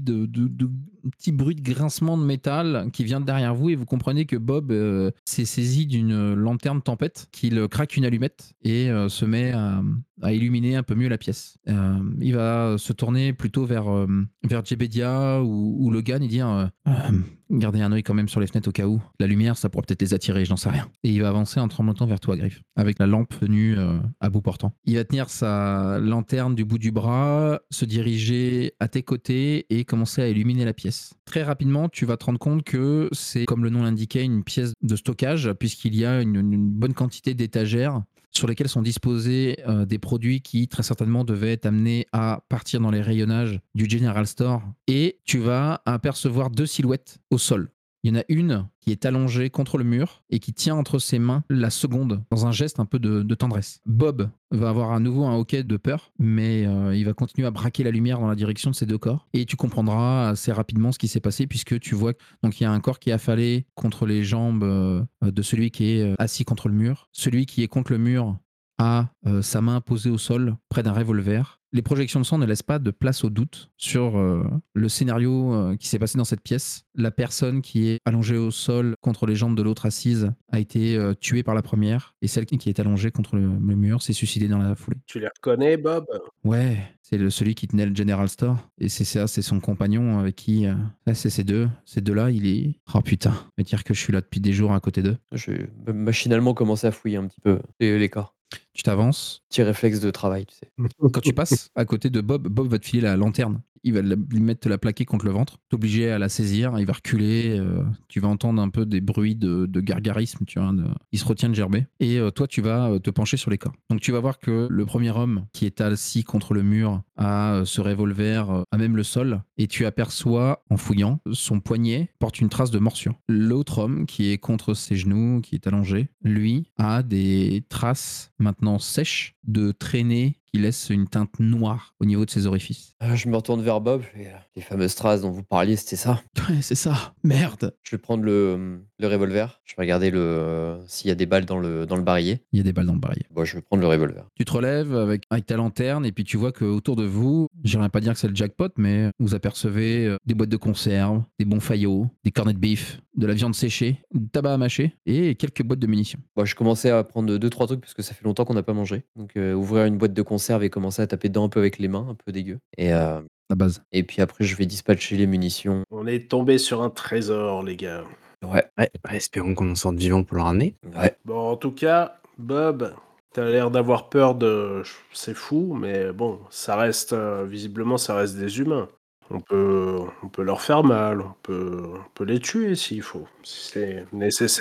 C: un petit bruit de grincement de métal qui vient de derrière vous et vous comprenez que Bob s'est saisi d'une lanterne tempête, qu'il craque une allumette et se met à illuminer un peu mieux la pièce. Il va se tourner plutôt vers Jebedia ou Logan et dire gardez un œil quand même sur les fenêtres au cas où. La lumière, ça pourra peut-être les attirer, je n'en sais rien. Et il va avancer en tremblotant vers toi, Griff, avec la lampe tenue à bout portant. Il va tenir sa lanterne du bout du bras, se diriger à tes côtés et commencer à illuminer la pièce. Très rapidement, tu vas te rendre compte que c'est, comme le nom l'indiquait, une pièce de stockage, puisqu'il y a une bonne quantité d'étagères sur lesquelles sont disposés des produits qui très certainement devaient être amenés à partir dans les rayonnages du General Store. Et tu vas apercevoir deux silhouettes au sol. Il y en a une qui est allongée contre le mur et qui tient entre ses mains la seconde dans un geste un peu de tendresse. Bob va avoir à nouveau un hoquet de peur, mais il va continuer à braquer la lumière dans la direction de ces deux corps. Et tu comprendras assez rapidement ce qui s'est passé puisque tu vois donc il y a un corps qui est affalé contre les jambes de celui qui est assis contre le mur. Celui qui est contre le mur a sa main posée au sol près d'un revolver. Les projections de sang ne laissent pas de place au doute sur le scénario qui s'est passé dans cette pièce. La personne qui est allongée au sol contre les jambes de l'autre assise a été tuée par la première et celle qui est allongée contre le mur s'est suicidée dans la foulée.
F: Tu les reconnais, Bob?
C: Ouais, c'est celui qui tenait le General Store et c'est ça, c'est son compagnon avec qui... c'est ces deux-là, il est... Oh putain, on va dire que je suis là depuis des jours à côté d'eux.
D: Je vais machinalement commencer à fouiller un petit peu les corps.
C: Tu t'avances.
D: Petit réflexe de travail, tu sais.
C: Quand tu passes à côté de Bob, Bob va te filer la lanterne. Il va lui mettre te la plaquer contre le ventre. T'es obligé à la saisir. Il va reculer. Tu vas entendre un peu des bruits de gargarisme. Tu vois, il se retient de gerber. Et toi, tu vas te pencher sur les corps. Donc tu vas voir que le premier homme qui est assis contre le mur a ce revolver à même le sol. Et tu aperçois, en fouillant, son poignet porte une trace de morsure. L'autre homme qui est contre ses genoux, qui est allongé, lui a des traces maintenant sèches de traînées qui laissent une teinte noire au niveau de ses orifices.
D: Je me retourne vers Bob. Les fameuses traces dont vous parliez, c'était ça.
C: Ouais, c'est ça. Merde.
D: Je vais prendre le revolver. Je vais regarder s'il y a des balles dans le barillet.
C: Il y a des balles dans le barillet.
D: Bon, je vais prendre le revolver.
C: Tu te relèves avec ta lanterne et puis tu vois qu'autour de vous, j'irais pas dire que c'est le jackpot, mais vous apercevez des boîtes de conserve, des bons faillots, des cornets de beef, de la viande séchée, du tabac à mâcher et quelques boîtes de munitions.
D: Bon, je commençais à prendre 2-3 trucs parce que ça fait longtemps qu'on n'a pas mangé. Donc ouvrir une boîte de conserve et commencer à taper dedans un peu avec les mains, un peu dégueu.
C: La base.
D: Et puis après, je vais dispatcher les munitions.
F: On est tombé sur un trésor, les gars.
D: Ouais,
E: Ouais, espérons qu'on en sorte vivant pour le ramener.
D: ouais.
F: Bon, en tout cas, Bob, t'as l'air d'avoir peur de... C'est fou, mais bon, ça reste... visiblement, ça reste des humains. On peut leur faire mal, on peut les tuer s'il faut, si c'est nécessaire.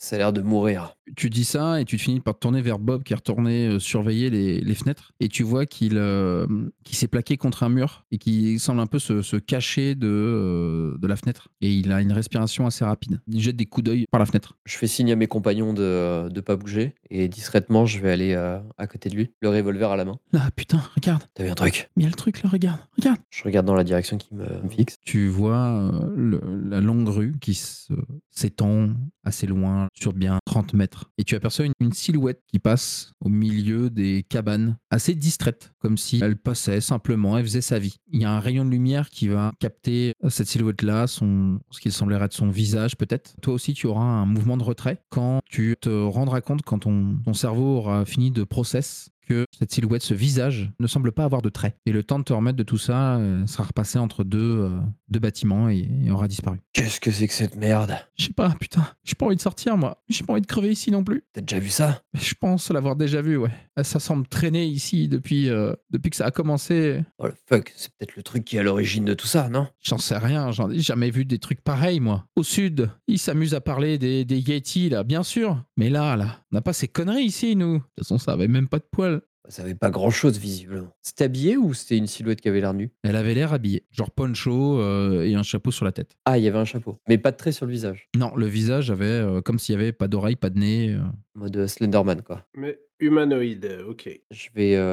D: Ça a l'air de mourir.
C: Tu dis ça et tu te finis par te tourner vers Bob qui est retourné surveiller les fenêtres et tu vois qu'il s'est plaqué contre un mur et qui semble un peu se cacher de la fenêtre. Et il a une respiration assez rapide. Il jette des coups d'œil par la fenêtre.
D: Je fais signe à mes compagnons de pas bouger et discrètement, je vais aller à côté de lui, le revolver à la main.
C: Là, putain, regarde.
D: T'as vu un truc?
C: Mais il y a le truc là, regarde.
D: Je regarde dans la direction qui me fixe.
C: Tu vois la longue rue qui s'étend assez loin, sur bien 30 mètres. Et tu aperçois une silhouette qui passe au milieu des cabanes, assez distraite, comme si elle passait simplement, elle faisait sa vie. Il y a un rayon de lumière qui va capter cette silhouette-là, ce qui semblerait être son visage peut-être. Toi aussi, tu auras un mouvement de retrait quand tu te rendras compte, quand ton cerveau aura fini de process, que cette silhouette, ce visage, ne semble pas avoir de traits. Et le temps de te remettre de tout ça sera repassé entre deux bâtiments et aura disparu.
D: Qu'est-ce que c'est que cette merde?
C: Je sais pas, putain, j'ai pas envie de sortir moi. J'ai pas envie de crever ici non plus.
D: T'as déjà vu ça?
C: Je pense l'avoir déjà vu, ouais. Ça semble traîner ici depuis que ça a commencé.
D: Oh le fuck, c'est peut-être le truc qui est à l'origine de tout ça, non?
C: J'en sais rien, j'en ai jamais vu des trucs pareils, moi. Au sud, ils s'amusent à parler des Yetis, là, bien sûr. Mais là, on n'a pas ces conneries ici, nous. De toute façon, ça avait même pas de poils.
D: Ça avait pas grand chose visiblement. C'était habillé ou c'était une silhouette qui avait l'air nue?
C: Elle avait l'air habillée, genre poncho et un chapeau sur la tête.
D: Ah, il y avait un chapeau, mais pas de trait sur le visage.
C: Non, le visage avait comme s'il y avait pas d'oreilles, pas de nez.
D: En mode Slenderman, quoi.
F: Mais humanoïde, ok.
D: Je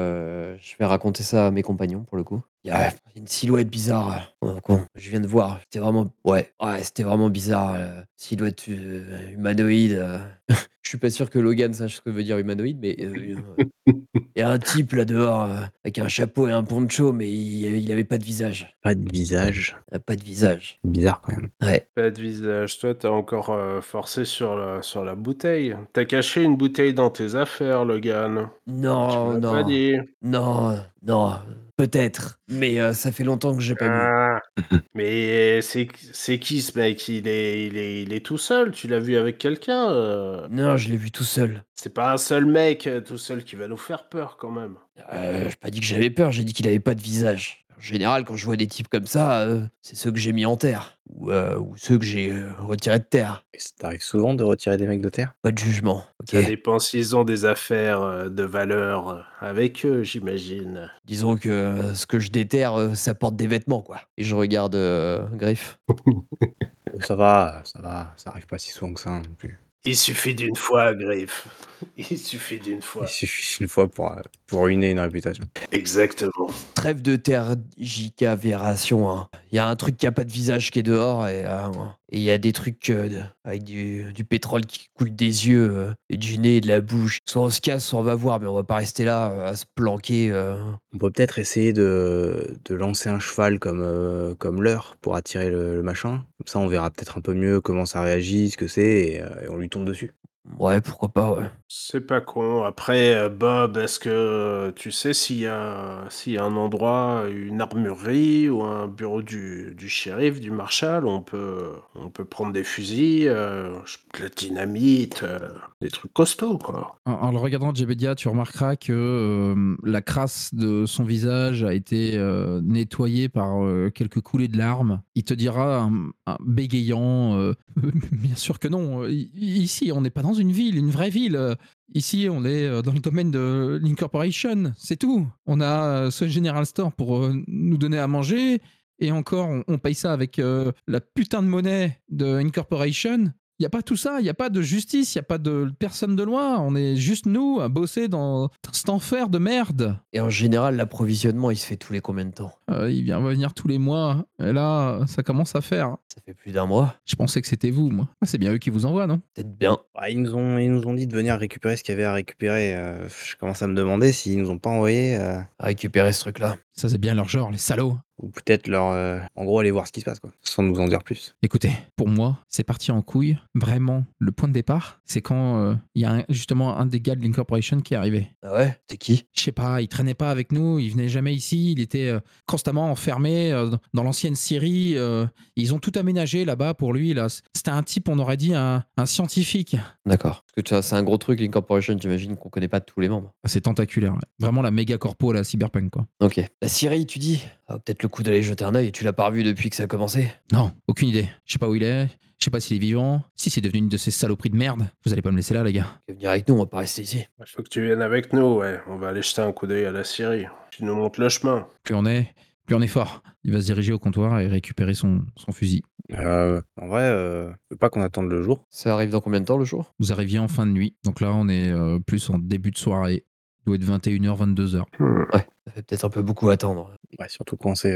D: vais raconter ça à mes compagnons pour le coup. Il y a une silhouette bizarre. Je viens de voir. C'était vraiment, ouais, c'était vraiment bizarre. Silhouette humanoïde. Je suis pas sûr que Logan sache ce que veut dire humanoïde, mais il y a un type là dehors avec un chapeau et un poncho, mais il avait pas de visage.
E: Pas de visage.
D: Pas de visage.
E: Bizarre quand même.
D: Ouais.
F: Pas de visage. Toi, t'as encore forcé sur la bouteille. T'as caché une bouteille dans tes affaires, Logan. Tu
D: Non,
F: m'as pas
D: non,
F: dit.
D: non. Peut-être, mais ça fait longtemps que j'ai pas bu.
F: Ah. Mais c'est qui ce mec? Il est tout seul. Tu l'as vu avec quelqu'un?
D: Non, je l'ai vu tout seul.
F: C'est pas un seul mec tout seul qui va nous faire peur quand même.
D: J'ai pas dit que j'avais peur, j'ai dit qu'il avait pas de visage. En général, quand je vois des types comme ça, c'est ceux que j'ai mis en terre. Ou ceux que j'ai retirés de terre.
E: Et ça t'arrive souvent de retirer des mecs de terre?
D: Pas de jugement, ok?
F: Ça dépend s'ils ont des affaires de valeur avec eux, j'imagine.
D: Disons que ce que je déterre, ça porte des vêtements, quoi. Et je regarde Griff.
E: Ça va, ça arrive pas si souvent que ça non plus.
F: Il suffit d'une fois, Griff. Il suffit d'une fois.
E: Il suffit une fois pour ruiner une réputation.
F: Exactement.
D: Trêve de tergicavération, hein. Il y a un truc qui a pas de visage qui est dehors et il y a des trucs avec du pétrole qui coule des yeux et du nez et de la bouche. Soit on se casse, soit on va voir, mais on va pas rester là à se planquer.
E: On peut peut-être essayer de lancer un cheval comme leurre pour attirer le machin. Comme ça, on verra peut-être un peu mieux comment ça réagit, ce que c'est, et on lui tombe dessus.
D: Ouais, pourquoi pas, ouais.
F: C'est pas con. Après, Bob, est-ce que tu sais s'il y a un endroit, une armurerie ou un bureau du shérif, du marshal, où on peut prendre des fusils, de la dynamite, des trucs costauds, quoi.
C: En le regardant, Jebedia, tu remarqueras que la crasse de son visage a été nettoyée par quelques coulées de larmes. Il te dira, un bégayant, bien sûr que non. Ici, on n'est pas dans une ville, une vraie ville. Ici, on est dans le domaine de l'Incorporation, c'est tout. On a ce General Store pour nous donner à manger. Et encore, on paye ça avec la putain de monnaie de Incorporation. Il n'y a pas tout ça, il n'y a pas de justice, il n'y a pas de personne de loi. On est juste nous à bosser dans cet enfer de merde.
D: Et en général, l'approvisionnement, il se fait tous les combien de temps?
C: Il va venir tous les mois. Et là, ça commence à faire.
D: Ça fait plus d'un mois.
C: Je pensais que c'était vous, moi. Ah, c'est bien eux qui vous envoient, non?
D: Peut-être bien.
E: Ouais, ils nous ont dit de venir récupérer ce qu'il y avait à récupérer. Je commence à me demander s'ils nous ont pas envoyé.
D: À récupérer ce truc-là.
C: Ça, c'est bien leur genre, les salauds.
E: Ou peut-être en gros, aller voir ce qui se passe, quoi. Sans nous en dire plus.
C: Écoutez, pour moi, c'est parti en couille. Vraiment, le point de départ, c'est quand il y a justement un des gars de l'Incorporation qui est arrivé.
D: Ah ouais? T'es qui?
C: Je sais pas, il traînait pas avec nous, il venait jamais ici, il était constamment enfermé dans l'ancienne Syrie. Ils ont tout aménagé là-bas pour lui. Là. C'était un type, on aurait dit, un scientifique.
D: D'accord. Parce que c'est un gros truc, l'Incorporation, j'imagine qu'on connaît pas tous les membres.
C: C'est tentaculaire. Ouais. Vraiment la méga corpo, la cyberpunk, quoi.
D: Ok. La Syrie, tu dis? Ah, peut-être le coup d'aller jeter un œil. Tu l'as pas revu depuis que ça a commencé?
C: Non, aucune idée. Je sais pas où il est. Je sais pas s'il est vivant. Si c'est devenu une de ces saloperies de merde, vous allez pas me laisser là, les gars.
D: Tu veux venir avec nous, on va pas rester ici.
F: Il faut que tu viennes avec nous, ouais. On va aller jeter un coup d'œil à la Syrie. Tu nous montres le chemin.
C: Plus on est fort. Il va se diriger au comptoir et récupérer son fusil.
E: En vrai, je veux pas qu'on attende le jour.
D: Ça arrive dans combien de temps le jour?
C: Vous arriviez en fin de nuit. Donc là, on est plus en début de soirée. Il doit être 21h, 22h.
D: Ouais, ça fait peut-être un peu beaucoup attendre.
E: Ouais, surtout coincé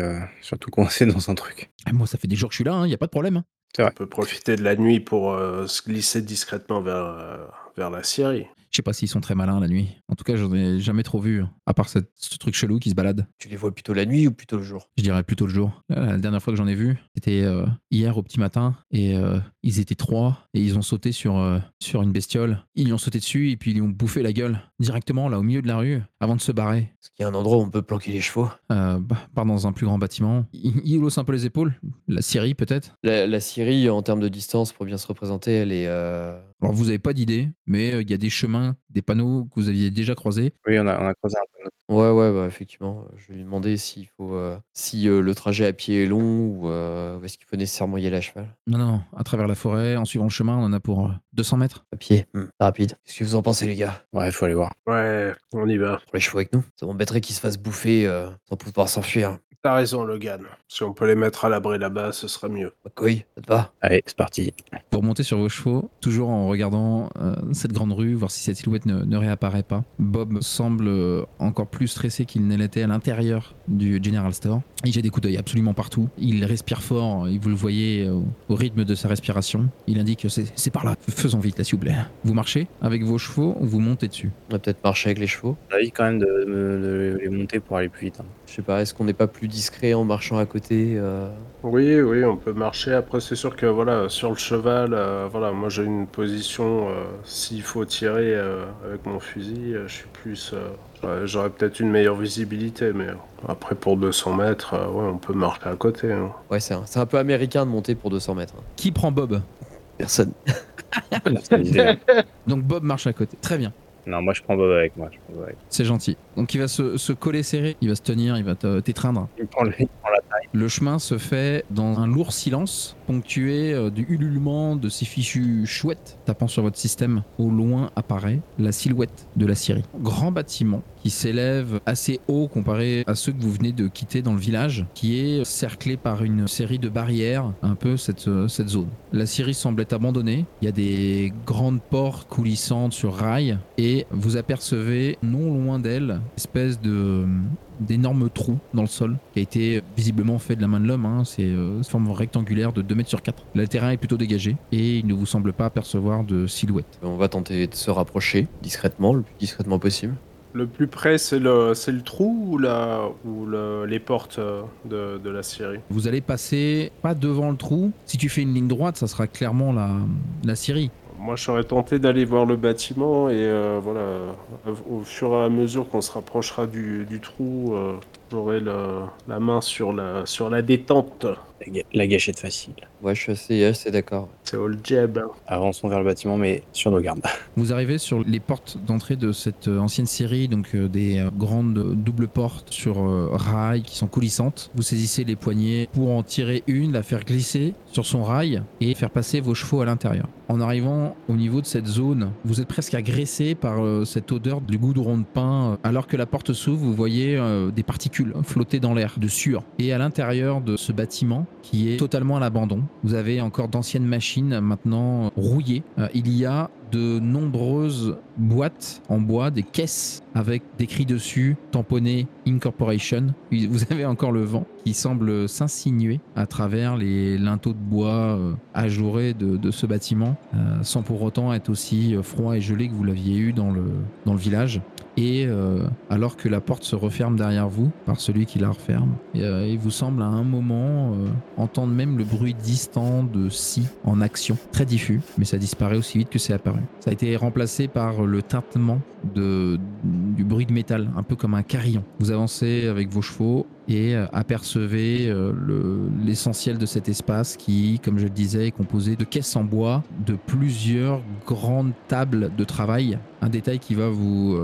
E: dans un truc.
C: Moi, ça fait des jours que je suis là, il n'y a pas de problème. Hein.
E: C'est
F: On
E: vrai.
F: peut profiter de la nuit pour se glisser discrètement vers la Syrie.
C: Je sais pas s'ils sont très malins la nuit. En tout cas, j'en ai jamais trop vu, à part ce truc chelou qui se balade.
D: Tu les vois plutôt la nuit ou plutôt le jour?
C: Je dirais plutôt le jour. La dernière fois que j'en ai vu, c'était hier au petit matin, et ils étaient 3, et ils ont sauté sur une bestiole. Ils lui ont sauté dessus, et puis ils lui ont bouffé la gueule, directement là au milieu de la rue, avant de se barrer.
D: Est-ce qu'il y a un endroit où on peut planquer les chevaux?
C: Part dans un plus grand bâtiment. Il hausse un peu les épaules. La Syrie peut-être.
D: La Syrie, en termes de distance, pour bien se représenter, elle est...
C: Alors vous avez pas d'idée, mais il y a des chemins, des panneaux que vous aviez déjà croisés.
E: Oui, on a creusé un peu.
D: Ouais, bah, effectivement. Je vais lui demander s'il faut, si le trajet à pied est long ou est-ce qu'il faut nécessairement y aller à cheval.
C: Non, à travers la forêt, en suivant le chemin, on en a pour 200 mètres.
D: À pied, rapide. Qu'est-ce que vous en pensez, les gars?
E: Ouais, faut aller voir.
F: Ouais, on y va.
D: Pour les chevaux avec nous? Ça m'embêterait qu'ils se fassent bouffer sans pouvoir s'enfuir.
F: T'as raison, Logan. Si on peut les mettre à l'abri là-bas, ce sera mieux.
D: McCoy, ça te va?
E: Allez, c'est parti.
C: Pour monter sur vos chevaux, toujours en regardant cette grande rue, voir si cette silhouette ne réapparaît pas. Bob semble encore plus stressé qu'il ne l'était à l'intérieur du General Store. Il jette des coups d'œil absolument partout. Il respire fort, et vous le voyez au rythme de sa respiration. Il indique que c'est par là. Faisons vite, là, s'il vous plaît. Vous marchez avec vos chevaux ou vous montez dessus?
D: On va peut-être marcher avec les chevaux.
E: J'ai envie quand même de les monter pour aller plus vite. Hein.
D: Je sais pas, est-ce qu'on n'est pas plus discret en marchant à côté
F: Oui, on peut marcher. Après, c'est sûr que voilà, sur le cheval, voilà, moi j'ai une position. S'il faut tirer avec mon fusil, je suis plus. J'aurais peut-être une meilleure visibilité, mais après pour 200 mètres, ouais, on peut marcher à côté. Hein.
D: Ouais, c'est un peu américain de monter pour 200 mètres. Hein.
C: Qui prend Bob?
D: Personne.
E: C'est l'idée.
C: Donc Bob marche à côté. Très bien.
E: Non, moi je prends Bob avec moi.
C: C'est gentil. Donc il va se coller serré, il va se tenir, il va t'étreindre.
E: Il prend la taille.
C: Le chemin se fait dans un lourd silence, ponctué du ululement de ces fichus chouettes tapant sur votre système. Au loin apparaît la silhouette de la Syrie. Grand bâtiment qui s'élève assez haut comparé à ceux que vous venez de quitter dans le village, qui est cerclé par une série de barrières, un peu cette zone. La Syrie semble être abandonnée, il y a des grandes portes coulissantes sur rails, et vous apercevez non loin d'elle une espèce d'énormes trous dans le sol qui a été visiblement fait de la main de l'homme. Hein. C'est une forme rectangulaire de 2 mètres sur 4. Le terrain est plutôt dégagé et il ne vous semble pas apercevoir de silhouette.
D: On va tenter de se rapprocher discrètement, le plus discrètement possible.
F: Le plus près, c'est le trou ou les portes de la Syrie?
C: Vous allez passer pas devant le trou. Si tu fais une ligne droite, ça sera clairement la Syrie.
F: Moi, je serais tenté d'aller voir le bâtiment et voilà, au fur et à mesure qu'on se rapprochera du trou, j'aurai la main sur la détente.
E: La gâchette facile.
D: Ouais, je suis assez d'accord.
F: C'est all jab.
E: Avançons vers le bâtiment, mais sur nos gardes.
C: Vous arrivez sur les portes d'entrée de cette ancienne Syrie, donc des grandes doubles portes sur rail qui sont coulissantes. Vous saisissez les poignées pour en tirer une, la faire glisser sur son rail et faire passer vos chevaux à l'intérieur. En arrivant au niveau de cette zone, vous êtes presque agressé par cette odeur du goudron de pain. Alors que la porte s'ouvre, vous voyez des particules flotter dans l'air de sueur. Et à l'intérieur de ce bâtiment, qui est totalement à l'abandon, vous avez encore d'anciennes machines maintenant rouillées. Il y a de nombreuses boîtes en bois, des caisses avec décrit dessus, tamponné Incorporation. Vous avez encore le vent qui semble s'insinuer à travers les linteaux de bois ajourés de ce bâtiment, sans pour autant être aussi froid et gelé que vous l'aviez eu dans le village. Et alors que la porte se referme derrière vous par celui qui la referme, il vous semble à un moment entendre même le bruit distant de scie en action, très diffus, mais ça disparaît aussi vite que c'est apparu. Ça a été remplacé par le tintement du bruit de métal, un peu comme un carillon. Vous avancez avec vos chevaux et apercevez l'essentiel de cet espace qui, comme je le disais, est composé de caisses en bois, de plusieurs grandes tables de travail. Un détail qui va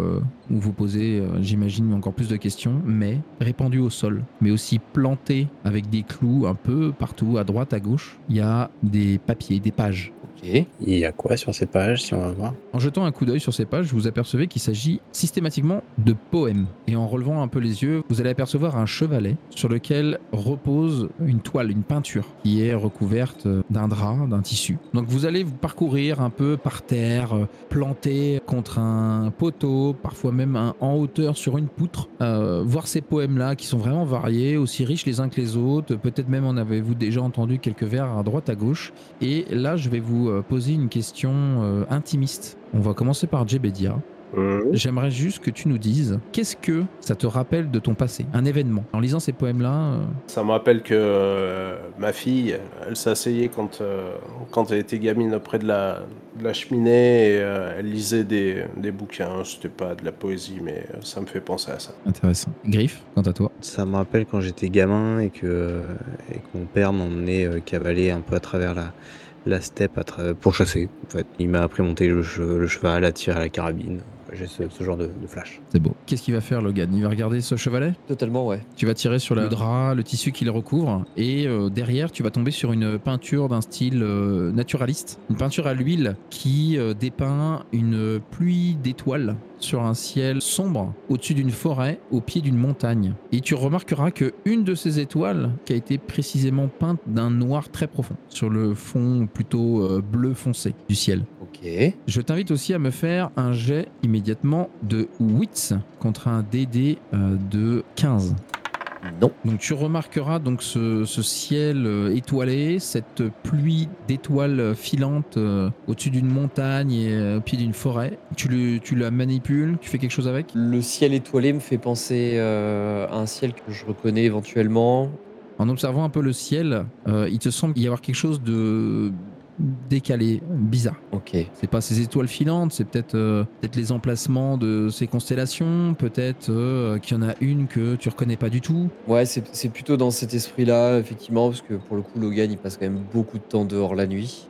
C: vous poser, j'imagine, encore plus de questions, mais répandu au sol, mais aussi planté avec des clous un peu partout, à droite, à gauche. Il y a des papiers, des pages.
D: Ok.
E: Il y a quoi sur ces pages, si on va voir?
C: En jetant un coup d'œil sur ces pages, vous apercevez qu'il s'agit systématiquement de poèmes. Et en relevant un peu les yeux, vous allez apercevoir un chevalet sur lequel repose une toile, une peinture, qui est recouverte d'un drap, d'un tissu. Donc vous allez vous parcourir un peu par terre, planté contre un poteau, parfois même en hauteur sur une poutre, voir ces poèmes-là qui sont vraiment variés, aussi riches les uns que les autres. Peut-être même en avez-vous déjà entendu quelques vers à droite, à gauche. Et là, je vais vous poser une question intimiste. On va commencer par Djebedia. J'aimerais juste que tu nous dises, qu'est-ce que ça te rappelle de ton passé? Un événement. En lisant ces poèmes-là...
F: Ça me rappelle que ma fille, elle s'asseyait quand elle était gamine auprès de la cheminée et elle lisait des bouquins. C'était pas de la poésie, mais ça me fait penser à ça.
C: Intéressant. Griff, quant à toi?
E: Ça me rappelle quand j'étais gamin et que mon père m'emmenait cavaler un peu à travers la steppe pour chasser. En fait, il m'a appris à monter le cheval, à tirer à la carabine. J'ai ce genre de flash.
C: C'est beau. Qu'est-ce qu'il va faire, Logan? Il va regarder ce chevalet?
D: Totalement, ouais.
C: Tu vas tirer sur le drap, le tissu qui le recouvre, et derrière, tu vas tomber sur une peinture d'un style naturaliste. Une peinture à l'huile qui dépeint une pluie d'étoiles sur un ciel sombre, au-dessus d'une forêt, au pied d'une montagne. Et tu remarqueras que une de ces étoiles, qui a été précisément peinte d'un noir très profond, sur le fond plutôt bleu foncé du ciel.
D: Ok.
C: Je t'invite aussi à me faire un jet immédiatement de wits contre un DD de 15.
D: Non.
C: Donc tu remarqueras donc ce ciel étoilé, cette pluie d'étoiles filantes au-dessus d'une montagne et au pied d'une forêt. Tu la manipules, tu fais quelque chose avec?
D: Le ciel étoilé me fait penser à un ciel que je reconnais éventuellement.
C: En observant un peu le ciel, il te semble y avoir quelque chose de décalé, bizarre.
D: Ok.
C: C'est pas ces étoiles filantes, c'est peut-être les emplacements de ces constellations, peut-être qu'il y en a une que tu reconnais pas du tout.
D: Ouais, c'est plutôt dans cet esprit-là, effectivement, parce que pour le coup, Logan, il passe quand même beaucoup de temps dehors la nuit.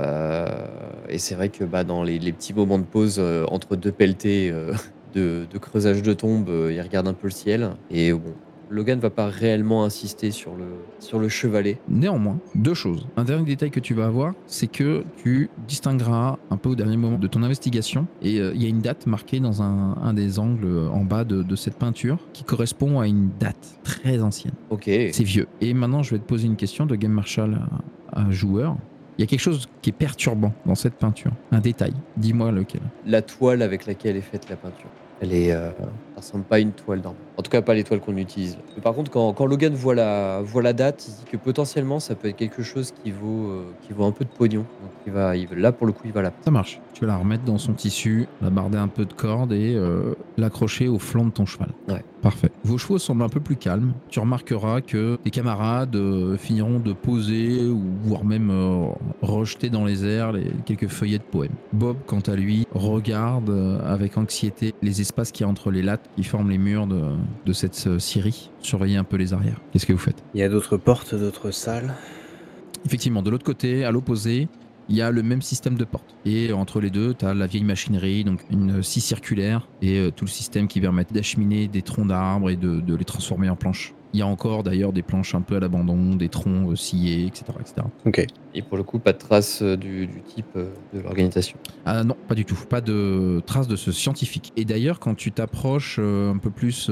D: Et c'est vrai que dans les petits moments de pause entre deux pelletés de creusage de tombes, il regarde un peu le ciel. Et bon, Logan va pas réellement insister sur le chevalet.
C: Néanmoins, deux choses. Un dernier détail que tu vas avoir, c'est que tu distingueras un peu au dernier moment de ton investigation, et il y a une date marquée dans un des angles en bas de cette peinture qui correspond à une date très ancienne.
D: Ok.
C: C'est vieux. Et maintenant, je vais te poser une question de Game Marshall à un joueur. Il y a quelque chose qui est perturbant dans cette peinture. Un détail. Dis-moi lequel.
D: La toile avec laquelle est faite la peinture. Ça ressemble pas à une toile normale. En tout cas, pas l'étoile qu'on utilise. Mais par contre, quand Logan voit la date, il dit que potentiellement, ça peut être quelque chose qui vaut un peu de pognon. Donc là, pour le coup, il va la.
C: Ça marche. Tu vas la remettre dans son tissu, la barder un peu de corde et l'accrocher au flanc de ton cheval.
D: Ouais.
C: Parfait. Vos chevaux semblent un peu plus calmes. Tu remarqueras que tes camarades finiront de poser ou voire même rejeter dans les airs quelques feuillets de poèmes. Bob, quant à lui, regarde avec anxiété les espaces qu'il y a entre les lattes qui forment les murs de cette scierie. Surveillez un peu les arrières. Qu'est-ce que vous faites?
E: Il y a d'autres portes, d'autres salles.
C: Effectivement, de l'autre côté, à l'opposé, il y a le même système de portes. Et entre les deux, tu as la vieille machinerie, donc une scie circulaire, et tout le système qui permet d'acheminer des troncs d'arbres et de les transformer en planches. Il y a encore d'ailleurs des planches un peu à l'abandon, des troncs sciés, etc., etc.
E: Ok.
D: Et pour le coup, pas de traces du type de l'organisation.
C: Ah non, pas du tout. Pas de traces de ce scientifique. Et d'ailleurs, quand tu t'approches un peu plus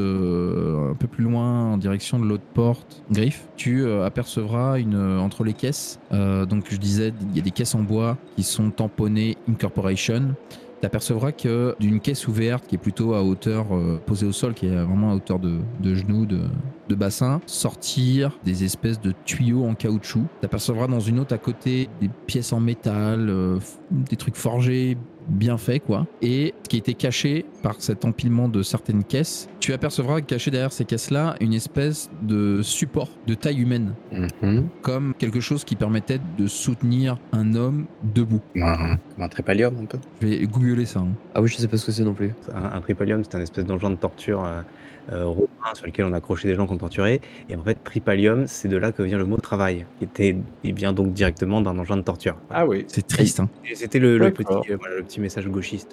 C: loin en direction de l'autre porte, Griff, tu apercevras entre les caisses. Donc je disais, il y a des caisses en bois qui sont tamponnées Incorporation. Tu apercevras que d'une caisse ouverte qui est plutôt à hauteur posée au sol, qui est vraiment à hauteur de genoux, de bassin, sortir des espèces de tuyaux en caoutchouc. Tu apercevras dans une autre à côté des pièces en métal, des trucs forgés, bien faits quoi. Et ce qui était caché par cet empilement de certaines caisses, tu apercevras caché derrière ces caisses-là une espèce de support de taille humaine, comme quelque chose qui permettait de soutenir un homme debout.
E: Comme un trépalium un peu.
C: Je vais googler ça.
D: Ah oui, je sais pas ce que c'est non plus.
E: Un trépalium, c'est un espèce d'engin de torture romain sur lequel on accrochait des gens quand torturés. Et en fait, tripalium, c'est de là que vient le mot travail, et vient donc directement d'un engin de torture. Voilà.
F: Ah oui.
C: C'est triste, hein.
E: Et c'était le
F: D'accord.
E: le petit message gauchiste.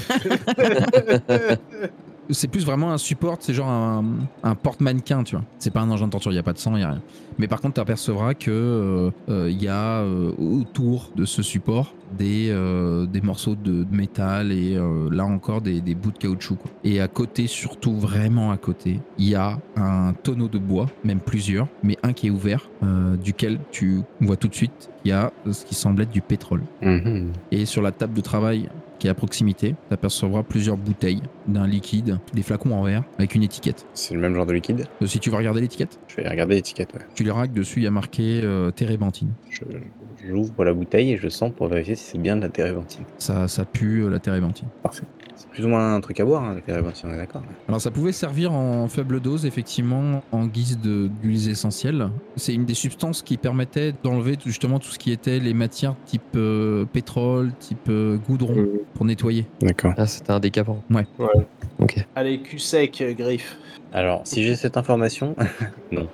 C: C'est plus vraiment un support, c'est genre un porte-mannequin, tu vois. C'est pas un engin de torture, il n'y a pas de sang, il n'y a rien. Mais par contre, tu apercevras que y a autour de ce support des morceaux de métal et là encore des bouts de caoutchouc, quoi. Et à côté, surtout vraiment à côté, il y a un tonneau de bois, même plusieurs, mais un qui est ouvert, duquel tu vois tout de suite qu'il y a ce qui semble être du pétrole.
E: Mhm.
C: Et sur la table de travail qui est à proximité, tu apercevras plusieurs bouteilles d'un liquide, des flacons en verre avec une étiquette.
E: C'est le même genre de liquide.
C: Si tu vas regarder l'étiquette,
E: Je vais regarder l'étiquette. Ouais.
C: tu verras que dessus il y a marqué térébenthine.
E: J'ouvre la bouteille et je sens pour vérifier si c'est bien de la térébenthine.
C: Ça pue la térébenthine.
E: Parfait. C'est plus ou moins un truc à boire, hein, la térébenthine, on est d'accord.
C: Alors ça pouvait servir en faible dose, effectivement, en guise d'huiles essentielles. C'est une des substances qui permettait d'enlever justement tout ce qui était les matières type pétrole, type goudron, pour nettoyer.
E: D'accord.
D: Ah, c'était un décapant.
F: Ouais.
D: Ok.
F: Allez, cul sec, Griffe.
E: Alors, si j'ai cette information, non.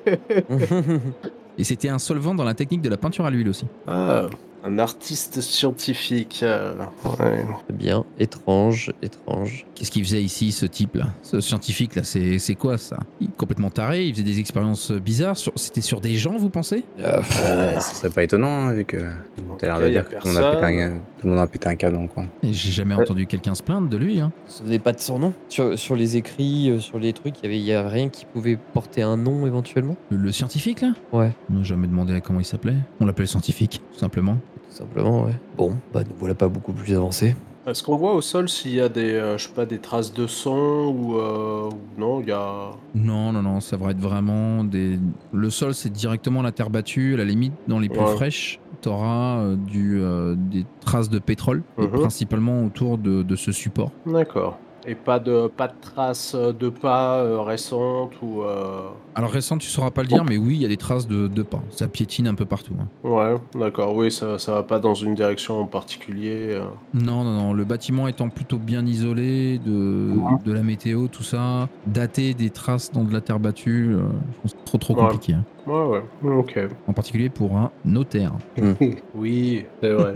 C: Et c'était un solvant dans la technique de la peinture à l'huile aussi.
F: Ah, un artiste scientifique. Ouais.
D: C'est bien. Étrange.
C: Qu'est-ce qu'il faisait ici, ce type-là? Ce scientifique-là, c'est quoi ça? Il est complètement taré, il faisait des expériences bizarres. C'était sur des gens, vous pensez?
E: Ça serait pas étonnant, hein, vu que t'as l'air de
F: y a
E: dire que tout le monde a pété un câble dans le coin.
C: Et j'ai jamais entendu quelqu'un se plaindre de lui, hein.
D: Ça faisait pas de son nom. Sur les écrits, sur les trucs, il y avait rien qui pouvait porter un nom éventuellement.
C: Le scientifique, là?
D: Ouais,
C: On n'a jamais demandé comment il s'appelait. On l'appelait scientifique, tout simplement.
D: tout simplement, ouais. Bon, bah nous voilà pas beaucoup plus avancés.
F: Est-ce qu'on voit au sol s'il y a des, je sais pas, des traces de sang ou non, il y a.
C: Non, ça va être vraiment des... Le sol, c'est directement la terre battue. À la limite, dans les plus
F: Ouais.
C: fraîches, t'auras des traces de pétrole, et
F: Mhm.
C: principalement autour de ce support.
F: D'accord. Et pas de traces de pas récentes ou.
C: Alors récent, tu sauras pas le dire, mais oui, il y a des traces de pas. Ça piétine un peu partout, hein.
F: Ouais, d'accord. Oui, ça va pas dans une direction en particulier.
C: Non, le bâtiment étant plutôt bien isolé de la météo, tout ça, dater des traces dans de la terre battue, je pense que c'est trop
F: Ouais.
C: compliqué, hein.
F: Ouais, ok.
C: En particulier pour un notaire.
F: Oui, c'est vrai.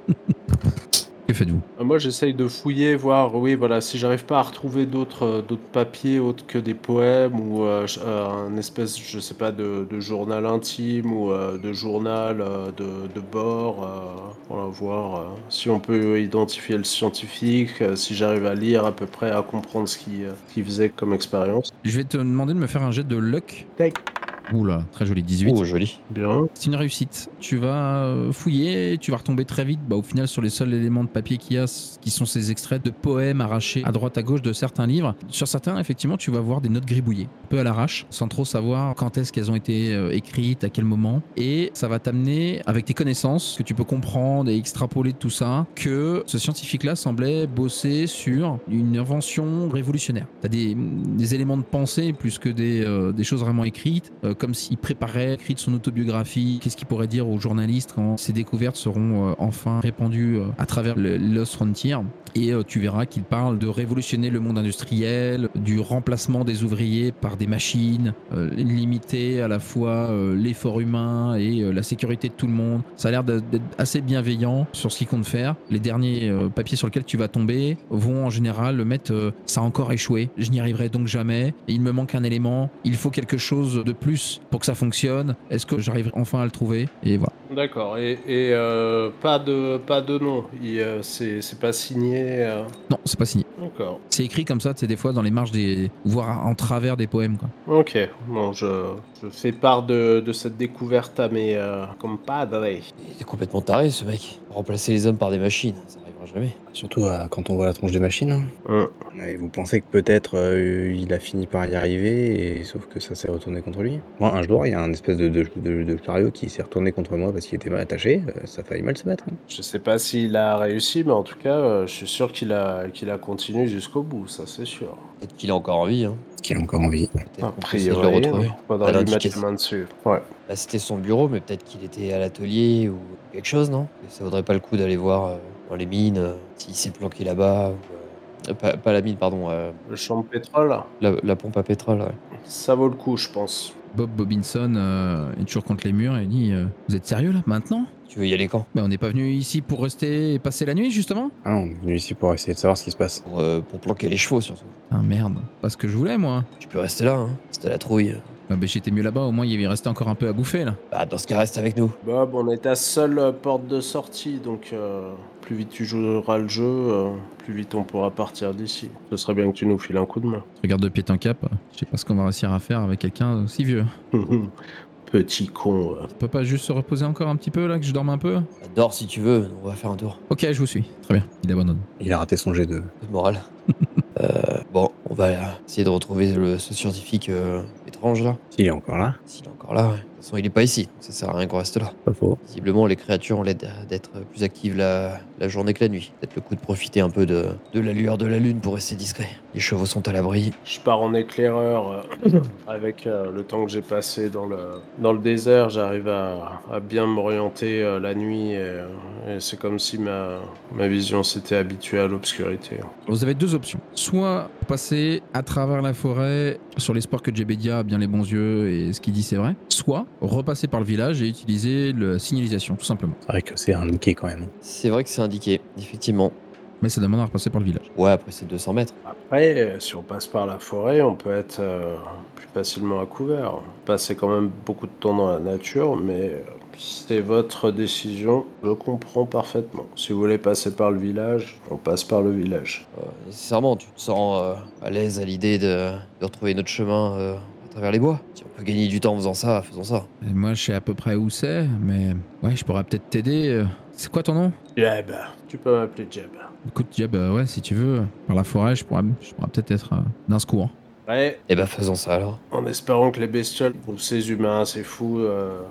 C: Que faites-vous?
F: Moi, j'essaye de fouiller, voir, oui, voilà, si j'arrive pas à retrouver d'autres papiers autres que des poèmes ou un espèce, je sais pas, de journal intime ou de journal de bord, voilà, voir si on peut identifier le scientifique, si j'arrive à lire à peu près, à comprendre ce qu'il faisait comme expérience.
C: Je vais te demander de me faire un jet de luck.
F: Tac.
C: Oula, très joli, 18.
D: Oh, joli.
F: Bien.
C: C'est une réussite. Tu vas fouiller, tu vas retomber très vite, au final, sur les seuls éléments de papier qu'il y a, qui sont ces extraits de poèmes arrachés à droite à gauche de certains livres. Sur certains, effectivement, tu vas voir des notes gribouillées, un peu à l'arrache, sans trop savoir quand est-ce qu'elles ont été écrites, à quel moment. Et ça va t'amener, avec tes connaissances, que tu peux comprendre et extrapoler de tout ça, que ce scientifique-là semblait bosser sur une invention révolutionnaire. Tu as des éléments de pensée plus que des choses vraiment écrites, comme s'il préparait l'écrit de son autobiographie, qu'est-ce qu'il pourrait dire aux journalistes quand ces découvertes seront enfin répandues à travers le Lost Frontier. Et tu verras qu'il parle de révolutionner le monde industriel, du remplacement des ouvriers par des machines, limiter à la fois l'effort humain et la sécurité de tout le monde. Ça a l'air d'être assez bienveillant sur ce qu'il compte faire. Les derniers papiers sur lesquels tu vas tomber vont en général le mettre ça a encore échoué, je n'y arriverai donc jamais, et il me manque un élément, il faut quelque chose de plus pour que ça fonctionne, est-ce que j'arriverai enfin à le trouver? Et voilà.
F: D'accord. Et pas de nom. C'est pas signé.
C: Non, c'est pas signé.
F: D'accord.
C: C'est écrit comme ça, c'est des fois dans les marges voire en travers des poèmes, quoi.
F: Ok, bon, je fais part de cette découverte à mes compadres.
D: Il est complètement taré, ce mec. Remplacer les hommes par des machines, ça n'arrivera jamais.
E: Surtout quand on voit la tronche des machines. Hein.
F: Hum.
E: Et vous pensez que peut-être il a fini par y arriver, et sauf que ça s'est retourné contre lui. Moi, un jour, il y a un espèce de chariot qui s'est retourné contre moi parce qu'il était mal attaché. Ça a failli mal se mettre. Hein.
F: Je sais pas s'il a réussi, mais en tout cas, je suis sûr qu'il a continué jusqu'au bout, ça c'est sûr.
D: Peut-être qu'il est encore en vie, hein.
E: Qui a encore envie.
D: Peut-être
F: A
D: qu'on peut essayer de
F: priori,
D: le retrouver.
F: faudra
D: À
F: lui mettre
D: l'indication.
F: la main dessus. Ouais.
D: Là, c'était son bureau, mais peut-être qu'il était à l'atelier ou quelque chose, non? Et ça vaudrait pas le coup d'aller voir dans les mines s'il s'est planqué là-bas. Pas la mine, pardon.
F: Le champ de pétrole,
D: La pompe à pétrole, ouais.
F: ça vaut le coup, je pense.
C: Bob Bobinson est toujours contre les murs et dit vous êtes sérieux là maintenant?
D: Tu veux y aller quand?
C: Mais on n'est pas venu ici pour rester et passer la nuit justement?
E: Ah non, on est venu ici pour essayer de savoir ce qui se passe.
D: Pour planquer les chevaux, surtout.
C: Ah merde, pas ce que je voulais moi.
D: Tu peux rester là, hein. C'était la trouille.
C: Ah, bah, j'étais mieux là-bas, au moins il y restait encore un peu à bouffer là.
D: Bah, dans ce cas, reste avec nous.
F: Bob, on est ta seule porte de sortie, donc plus vite tu joueras le jeu, plus vite on pourra partir d'ici. Ce serait bien que tu nous files un coup de main.
C: Je regarde de pied en cap, je sais pas ce qu'on va réussir à faire avec quelqu'un aussi vieux.
F: Petit con.
C: On peut pas juste se reposer encore un petit peu là, que je dorme un peu?
D: Dors si tu veux, on va faire un tour.
C: Ok, je vous suis. Très bien, il abandonne.
E: Il a raté son G2.
D: De morale. Bon, on va essayer de retrouver ce scientifique étrange là.
E: S'il est encore là,
D: S'il est encore là, ouais. De toute façon, il est pas ici, donc ça sert à rien qu'on reste là.
E: pas faux.
D: Visiblement, les créatures ont l'air d'être plus actives la journée que la nuit. Peut-être le coup de profiter un peu de la lueur de la lune pour rester discret. Les chevaux sont à l'abri.
F: Je pars en éclaireur avec le temps que j'ai passé dans le désert. J'arrive à bien m'orienter la nuit et c'est comme si ma vision s'était habituée à l'obscurité.
C: Vous avez deux options. Soit passer à travers la forêt sur l'espoir que Jebedia a bien les bons yeux et ce qu'il dit c'est vrai. Soit repasser par le village et utiliser la signalisation, tout simplement.
E: C'est vrai que c'est indiqué quand même.
D: C'est vrai que c'est indiqué, effectivement.
C: Mais ça demande à repasser par le village.
D: Ouais, après c'est 200 mètres.
F: Après, si on passe par la forêt, on peut être plus facilement à couvert. Passer quand même beaucoup de temps dans la nature, mais c'est votre décision. Je comprends parfaitement. Si vous voulez passer par le village, on passe par le village.
D: Nécessairement, tu te sens à l'aise à l'idée de retrouver notre chemin à travers les bois. Si on peut gagner du temps en faisant ça, faisons ça.
C: Et moi, je sais à peu près où c'est, mais ouais, je pourrais peut-être t'aider. C'est quoi ton nom?
F: Jeb, tu peux m'appeler Jeb.
C: Écoute, Jeb, ouais, si tu veux, par la forêt, je pourrais peut-être être d'un secours.
F: Ouais,
D: Eh ben faisons ça alors.
F: en espérant que les bestioles ou ces humains, ces fous,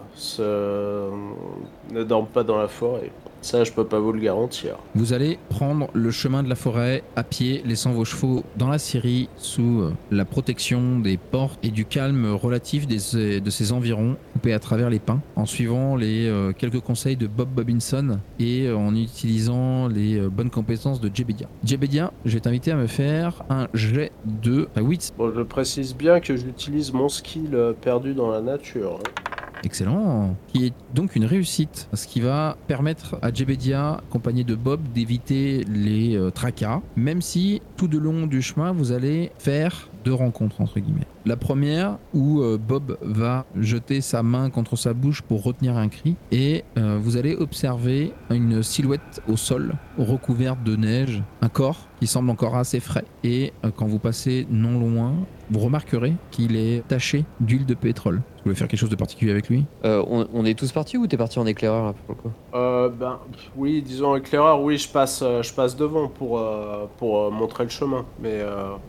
F: ne dorment pas dans la forêt. Ça, je peux pas vous le garantir.
C: Vous allez prendre le chemin de la forêt à pied, laissant vos chevaux dans la scierie sous la protection des portes et du calme relatif de ces environs, coupés à travers les pins, en suivant les quelques conseils de Bob Bobinson et en utilisant les bonnes compétences de Jebedia. Jebedia, je vais t'inviter à me faire un jet de wits.
F: Bon, je précise bien que j'utilise mon skill perdu dans la nature. Hein.
C: Excellent, qui est donc une réussite, ce qui va permettre à Jebedia, accompagné de Bob, d'éviter les tracas, même si tout de long du chemin, vous allez faire deux rencontres, entre guillemets. La première, où Bob va jeter sa main contre sa bouche pour retenir un cri, et vous allez observer une silhouette au sol, recouverte de neige, un corps qui semble encore assez frais, et quand vous passez non loin, vous remarquerez qu'il est taché d'huile de pétrole. Vous voulez faire quelque chose de particulier avec lui?
D: On est tous partis ou t'es parti en éclaireur là, pour le coup?
F: Oui, disons éclaireur, oui, je passe devant pour montrer le chemin. Mais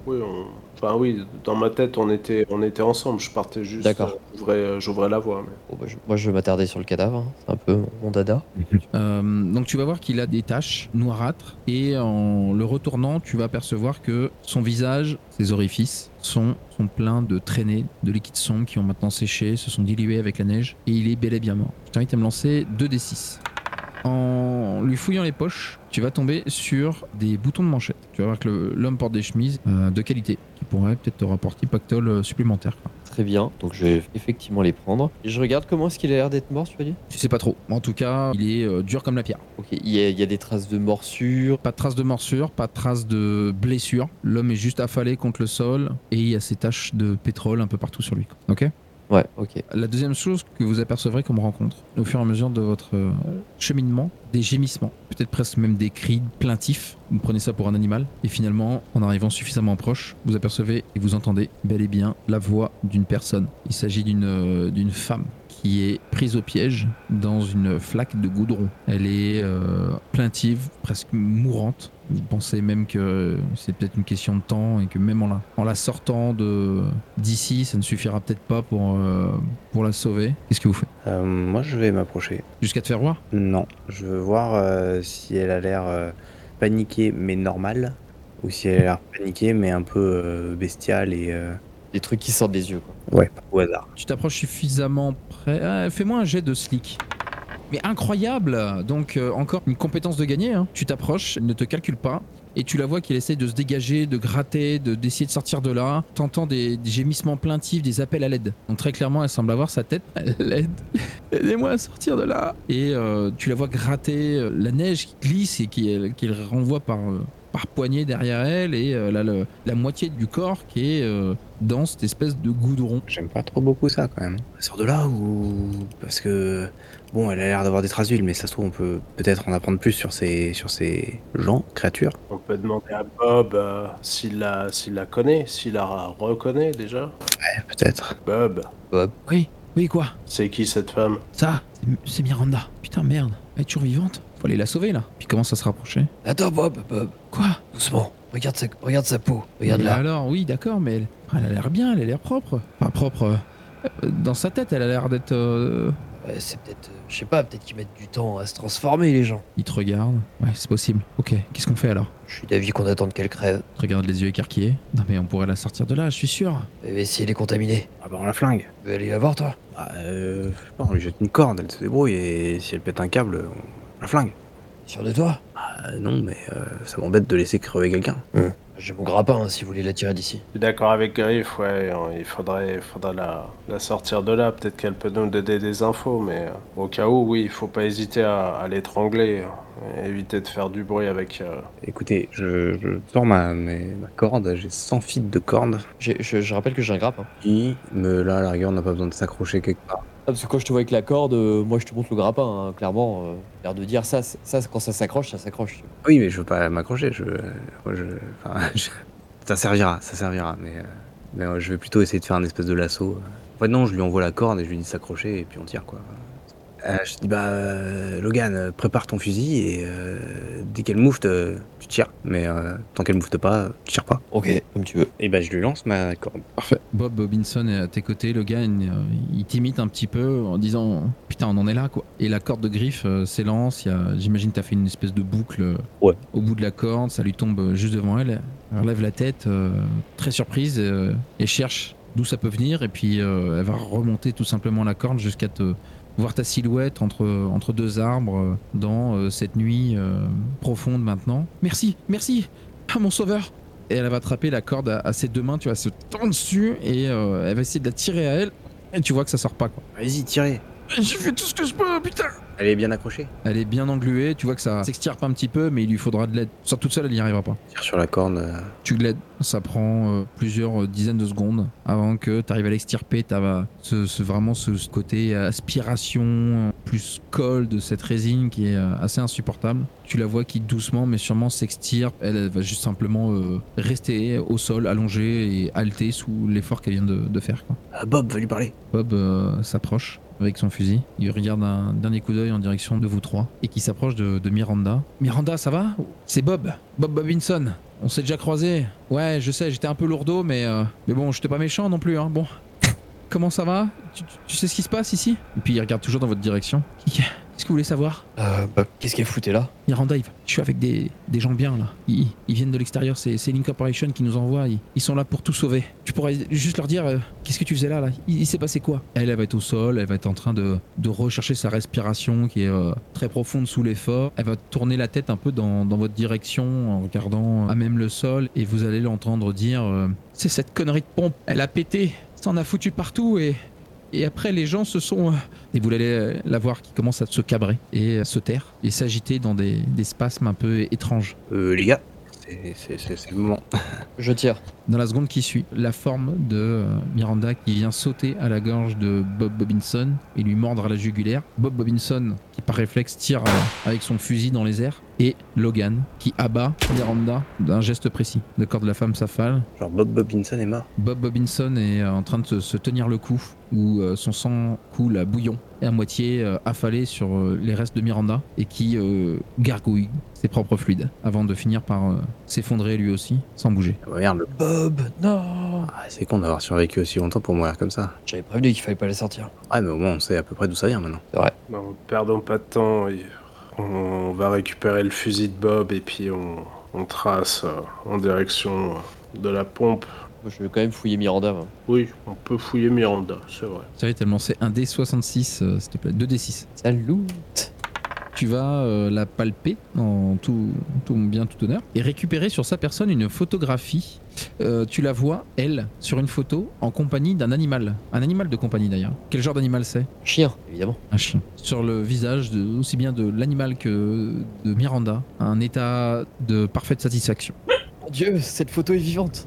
F: oui, dans ma tête, on était ensemble. Je partais juste.
D: D'accord.
F: J'ouvrais la voie. Mais...
D: Bon, bah, moi je vais m'attarder sur le cadavre, hein. C'est un peu mon dada.
C: Donc tu vas voir qu'il a des taches noirâtres et en le retournant, tu vas apercevoir que son visage, ses orifices sont pleins de traînées de liquide sombre qui ont maintenant séché, se sont dilués avec la neige et il est bel et bien mort. Je t'invite à me lancer 2d6. En lui fouillant les poches, tu vas tomber sur des boutons de manchette. Tu vas voir que l'homme porte des chemises de qualité qui pourraient peut-être te rapporter pactole supplémentaire. Quoi.
D: Très bien, donc je vais effectivement les prendre. Et je regarde comment est-ce qu'il a l'air d'être mort, tu as dit?
C: Tu sais pas trop. En tout cas, il est dur comme la pierre.
D: Ok, il y a des traces de morsure.
C: Pas de traces de morsure, pas de traces de blessure. L'homme est juste affalé contre le sol et il y a ces taches de pétrole un peu partout sur lui. Ok?
D: Ouais, ok.
C: La deuxième chose que vous apercevrez comme rencontre, au fur et à mesure de votre cheminement, des gémissements, peut-être presque même des cris plaintifs. Vous prenez ça pour un animal et finalement, en arrivant suffisamment proche, vous apercevez et vous entendez bel et bien la voix d'une personne. Il s'agit d'une femme qui est prise au piège dans une flaque de goudron. Elle est plaintive, presque mourante. Vous pensez même que c'est peut-être une question de temps et que même en la sortant d'ici, ça ne suffira peut-être pas pour la sauver. Qu'est-ce que vous faites?
E: Moi, je vais m'approcher.
C: Jusqu'à te faire voir?
E: Non, je veux voir si elle a l'air paniquée mais normale, ou si elle a l'air paniquée mais un peu bestiale et...
D: Des trucs qui sortent des yeux, quoi.
E: Ouais, au hasard.
C: Tu t'approches suffisamment près. Fais-moi un jet de slick. Mais incroyable! Donc encore une compétence de gagner. Hein. Tu t'approches, elle ne te calcule pas. et tu la vois qu'elle essaie de se dégager, de gratter, d'essayer de sortir de là. T'entends des gémissements plaintifs, des appels à l'aide. Donc très clairement, elle semble avoir sa tête à l'aide. Aidez-moi à sortir de là. Et tu la vois gratter la neige qui glisse et qui renvoie par poignée derrière elle, et la moitié du corps qui est dans cette espèce de goudron.
E: J'aime pas trop beaucoup ça quand même. Elle sort de là ou parce que bon, elle a l'air d'avoir des traces d'huile, mais ça se trouve on peut peut-être en apprendre plus sur ces gens, créatures.
F: On peut demander à Bob s'il la connaît, s'il la reconnaît déjà.
E: Ouais, peut-être.
F: Bob,
C: Oui, quoi?
F: c'est qui cette femme?
C: Ça, c'est Miranda. Putain, merde. Elle est toujours vivante. Faut aller la sauver, là. Puis commence à se rapprocher.
D: Attends, Bob.
C: Quoi?
D: Doucement. Regarde sa peau.
C: Mais alors, oui, d'accord, mais elle a l'air bien, elle a l'air propre. Enfin, propre. Dans sa tête, elle a l'air d'être...
D: Ouais, c'est peut-être... je sais pas, peut-être qu'ils mettent du temps à se transformer, les gens.
C: Il te regarde. Ouais, c'est possible. Ok, qu'est-ce qu'on fait alors?
D: Je suis d'avis qu'on attende qu'elle crève.
C: Il te regarde les yeux écarquillés. Non, mais on pourrait la sortir de là, je suis sûr.
D: Et si elle est contaminée,
E: Ah bah on la flingue.
D: tu veux aller la voir, toi?
E: Je sais pas, on lui jette une corde, elle se débrouille et si elle pète un câble, on la flingue.
D: Sûr de toi?
E: Non, mais ça m'embête de laisser crever quelqu'un.
D: J'ai mon grappin, si vous voulez la tirer d'ici.
F: Je suis d'accord avec Griff, ouais, il faudrait la sortir de là. Peut-être qu'elle peut nous donner des infos, mais au cas où, oui, il faut pas hésiter à l'étrangler. Éviter de faire du bruit avec...
E: Écoutez, je sors ma corde, j'ai 100 fils de corde.
D: Je rappelle que j'ai un grappin.
E: Là, à la rigueur, on n'a pas besoin de s'accrocher quelque part.
D: Ah, parce que quand je te vois avec la corde, moi je te montre le grappin, hein, clairement. L'air de dire ça, quand ça s'accroche, ça s'accroche.
E: Oui, mais je veux pas m'accrocher, ça servira, mais je vais plutôt essayer de faire un espèce de lasso. En fait, non, je lui envoie la corde et je lui dis de s'accrocher et puis on tire, quoi. Je dis, Logan, prépare ton fusil et dès qu'elle moufte, tu tires. Mais tant qu'elle moufte pas, tu tires pas.
D: Ok, comme tu veux.
E: Et je lui lance ma corde.
C: Parfait. Bob Robinson est à tes côtés, le gars, il t'imite un petit peu en disant putain, on en est là, quoi. Et la corde de griffe s'élance, j'imagine t'as fait une espèce de boucle
E: Ouais.
C: au bout de la corde, ça lui tombe juste devant elle. Elle relève la tête, très surprise, et cherche d'où ça peut venir, et puis elle va remonter tout simplement la corde jusqu'à voir ta silhouette entre deux arbres dans cette nuit profonde maintenant. Merci, mon sauveur. Et elle va attraper la corde à ses deux mains, tu vas se tendre dessus et elle va essayer de la tirer à elle. Et tu vois que ça sort pas, quoi.
E: Vas-y, tirez.
C: J'ai fait tout ce que je peux, putain.
E: Elle est bien accrochée.
C: Elle est bien engluée, tu vois que ça s'extirpe un petit peu, mais il lui faudra de l'aide. Sur toute seule, elle n'y arrivera pas.
E: Tire sur la corde.
C: Tu l'aides, ça prend plusieurs dizaines de secondes avant que tu arrives à l'extirper. T'as vraiment ce côté aspiration plus colle de cette résine qui est assez insupportable. Tu la vois qui doucement mais sûrement s'extirpe. Elle va juste simplement rester au sol, allongée et halter sous l'effort qu'elle vient de faire, quoi.
E: Bob va lui parler.
C: Bob s'approche avec son fusil. Il regarde un dernier coup d'œil en direction de vous trois et qui s'approche de Miranda. Miranda, ça va? C'est Bob Robinson. On s'est déjà croisés. Ouais, je sais, j'étais un peu lourdeau, mais bon, j'étais pas méchant non plus, hein. Bon. Comment ça va? Tu sais ce qui se passe ici? Et puis il regarde toujours dans votre direction. Qu'est-ce que vous voulez savoir?
D: Qu'est-ce qu'elle foutait là?
C: Miranda, je suis avec des gens bien là. Ils viennent de l'extérieur, c'est Link Corporation qui nous envoie. Ils sont là pour tout sauver. Tu pourrais juste leur dire qu'est-ce que tu faisais là? Il s'est passé quoi? Elle va être au sol, elle va être en train de rechercher sa respiration qui est très profonde sous l'effort. Elle va tourner la tête un peu dans votre direction en regardant à même le sol et vous allez l'entendre dire c'est cette connerie de pompe, elle a pété, ça en a foutu partout et après, les gens se sont... Et vous allez la voir qui commence à se cabrer et à se taire et s'agiter dans des spasmes un peu étranges.
E: Les gars, c'est le moment.
D: Je tire.
C: Dans la seconde qui suit, la forme de Miranda qui vient sauter à la gorge de Bob Robinson et lui mordre à la jugulaire. Bob Robinson qui par réflexe tire avec son fusil dans les airs. Et Logan qui abat Miranda d'un geste précis. Le corps de la femme s'affale.
E: Genre Bob Robinson est mort.
C: Bob Robinson est en train de se tenir le cou où son sang coule à bouillon et à moitié affalé sur les restes de Miranda et qui gargouille ses propres fluides avant de finir par s'effondrer lui aussi sans bouger.
E: Regarde.
D: Bob, non.
E: C'est con d'avoir survécu aussi longtemps pour mourir comme ça.
D: J'avais prévenu qu'il fallait pas la sortir.
E: Ouais, mais au moins on sait à peu près d'où ça vient maintenant.
D: C'est vrai.
F: Non, perdons pas de temps. On va récupérer le fusil de Bob et puis on trace en direction de la pompe.
D: Moi, je vais quand même fouiller Miranda. Moi.
F: Oui, on peut fouiller Miranda, c'est vrai.
C: Ça va tellement c'est un D66 s'il te plaît, 2D6.
D: Salut.
C: Tu vas la palper en tout honneur et récupérer sur sa personne une photographie. Tu la vois, elle, sur une photo en compagnie d'un animal. Un animal de compagnie d'ailleurs. Quel genre d'animal c'est?
D: Chien, évidemment.
C: Un chien. Sur le visage aussi bien de l'animal que de Miranda, un état de parfaite satisfaction.
D: Mon Dieu, cette photo est vivante.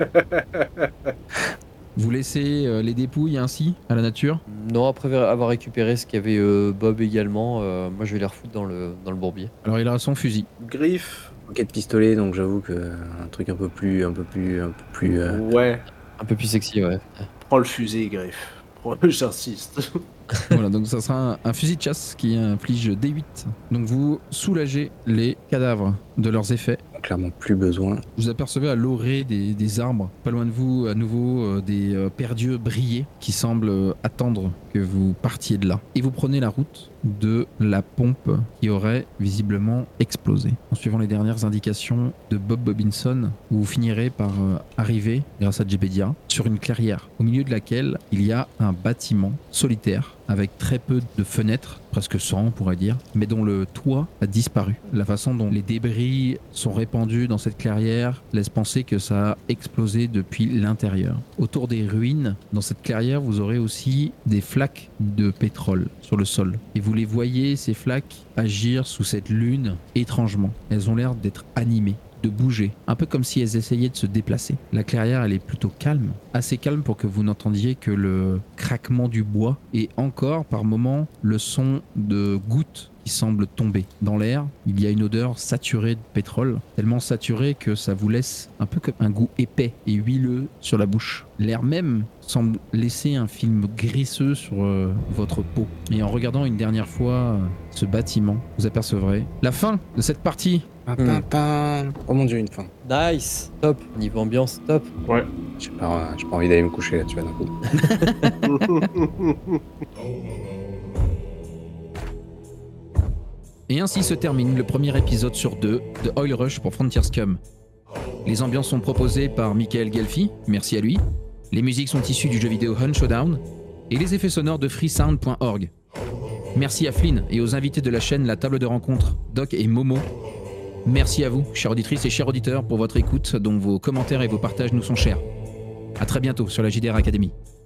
C: Vous laissez les dépouilles ainsi à la nature?
D: Non, après avoir récupéré ce qu'avait Bob également, moi je vais les refoutre dans le bourbier.
C: Alors il a son fusil.
F: Griffe.
E: Ok, de pistolet, donc j'avoue que un truc un peu plus.
F: Ouais.
D: Un peu plus sexy, ouais.
F: Prends le fusil, Griffe. J'insiste.
C: Voilà, donc ça sera un fusil de chasse qui inflige D8. Donc vous soulagez les cadavres de leurs effets.
E: Clairement plus besoin.
C: Vous apercevez à l'orée des arbres, pas loin de vous, à nouveau des perdieux brillés qui semblent attendre que vous partiez de là. Et vous prenez la route de la pompe qui aurait visiblement explosé. En suivant les dernières indications de Bob Bobinson, vous finirez par arriver, grâce à Jebedia, sur une clairière, au milieu de laquelle il y a un bâtiment solitaire avec très peu de fenêtres, presque 100 on pourrait dire, mais dont le toit a disparu. La façon dont les débris sont répandus dans cette clairière laisse penser que ça a explosé depuis l'intérieur. Autour des ruines, dans cette clairière, vous aurez aussi des flaques de pétrole sur le sol. Et vous les voyez, ces flaques, agir sous cette lune étrangement. Elles ont l'air d'être animées, de bouger, un peu comme si elles essayaient de se déplacer. La clairière, elle est plutôt calme, assez calme pour que vous n'entendiez que le craquement du bois et encore, par moments, le son de gouttes qui semblent tomber. Dans l'air, il y a une odeur saturée de pétrole, tellement saturée que ça vous laisse un peu comme un goût épais et huileux sur la bouche. L'air même semble laisser un film grisseux sur votre peau. Et en regardant une dernière fois ce bâtiment, vous apercevrez la fin de cette partie.
E: Oh mon dieu, une fin.
D: Nice. Top. Niveau ambiance, top.
F: Ouais.
E: J'ai pas envie d'aller me coucher là-dessus d'un coup.
C: Et ainsi se termine le premier épisode sur 2 de Oil Rush pour Frontier Scum. Les ambiances sont proposées par Michael Gelfi, merci à lui. Les musiques sont issues du jeu vidéo Hunt Showdown et les effets sonores de freesound.org. Merci à Flynn et aux invités de la chaîne La Table de Rencontre, Doc et Momo. Merci à vous, chères auditrices et chers auditeurs, pour votre écoute, dont vos commentaires et vos partages nous sont chers. À très bientôt sur la JDR Academy.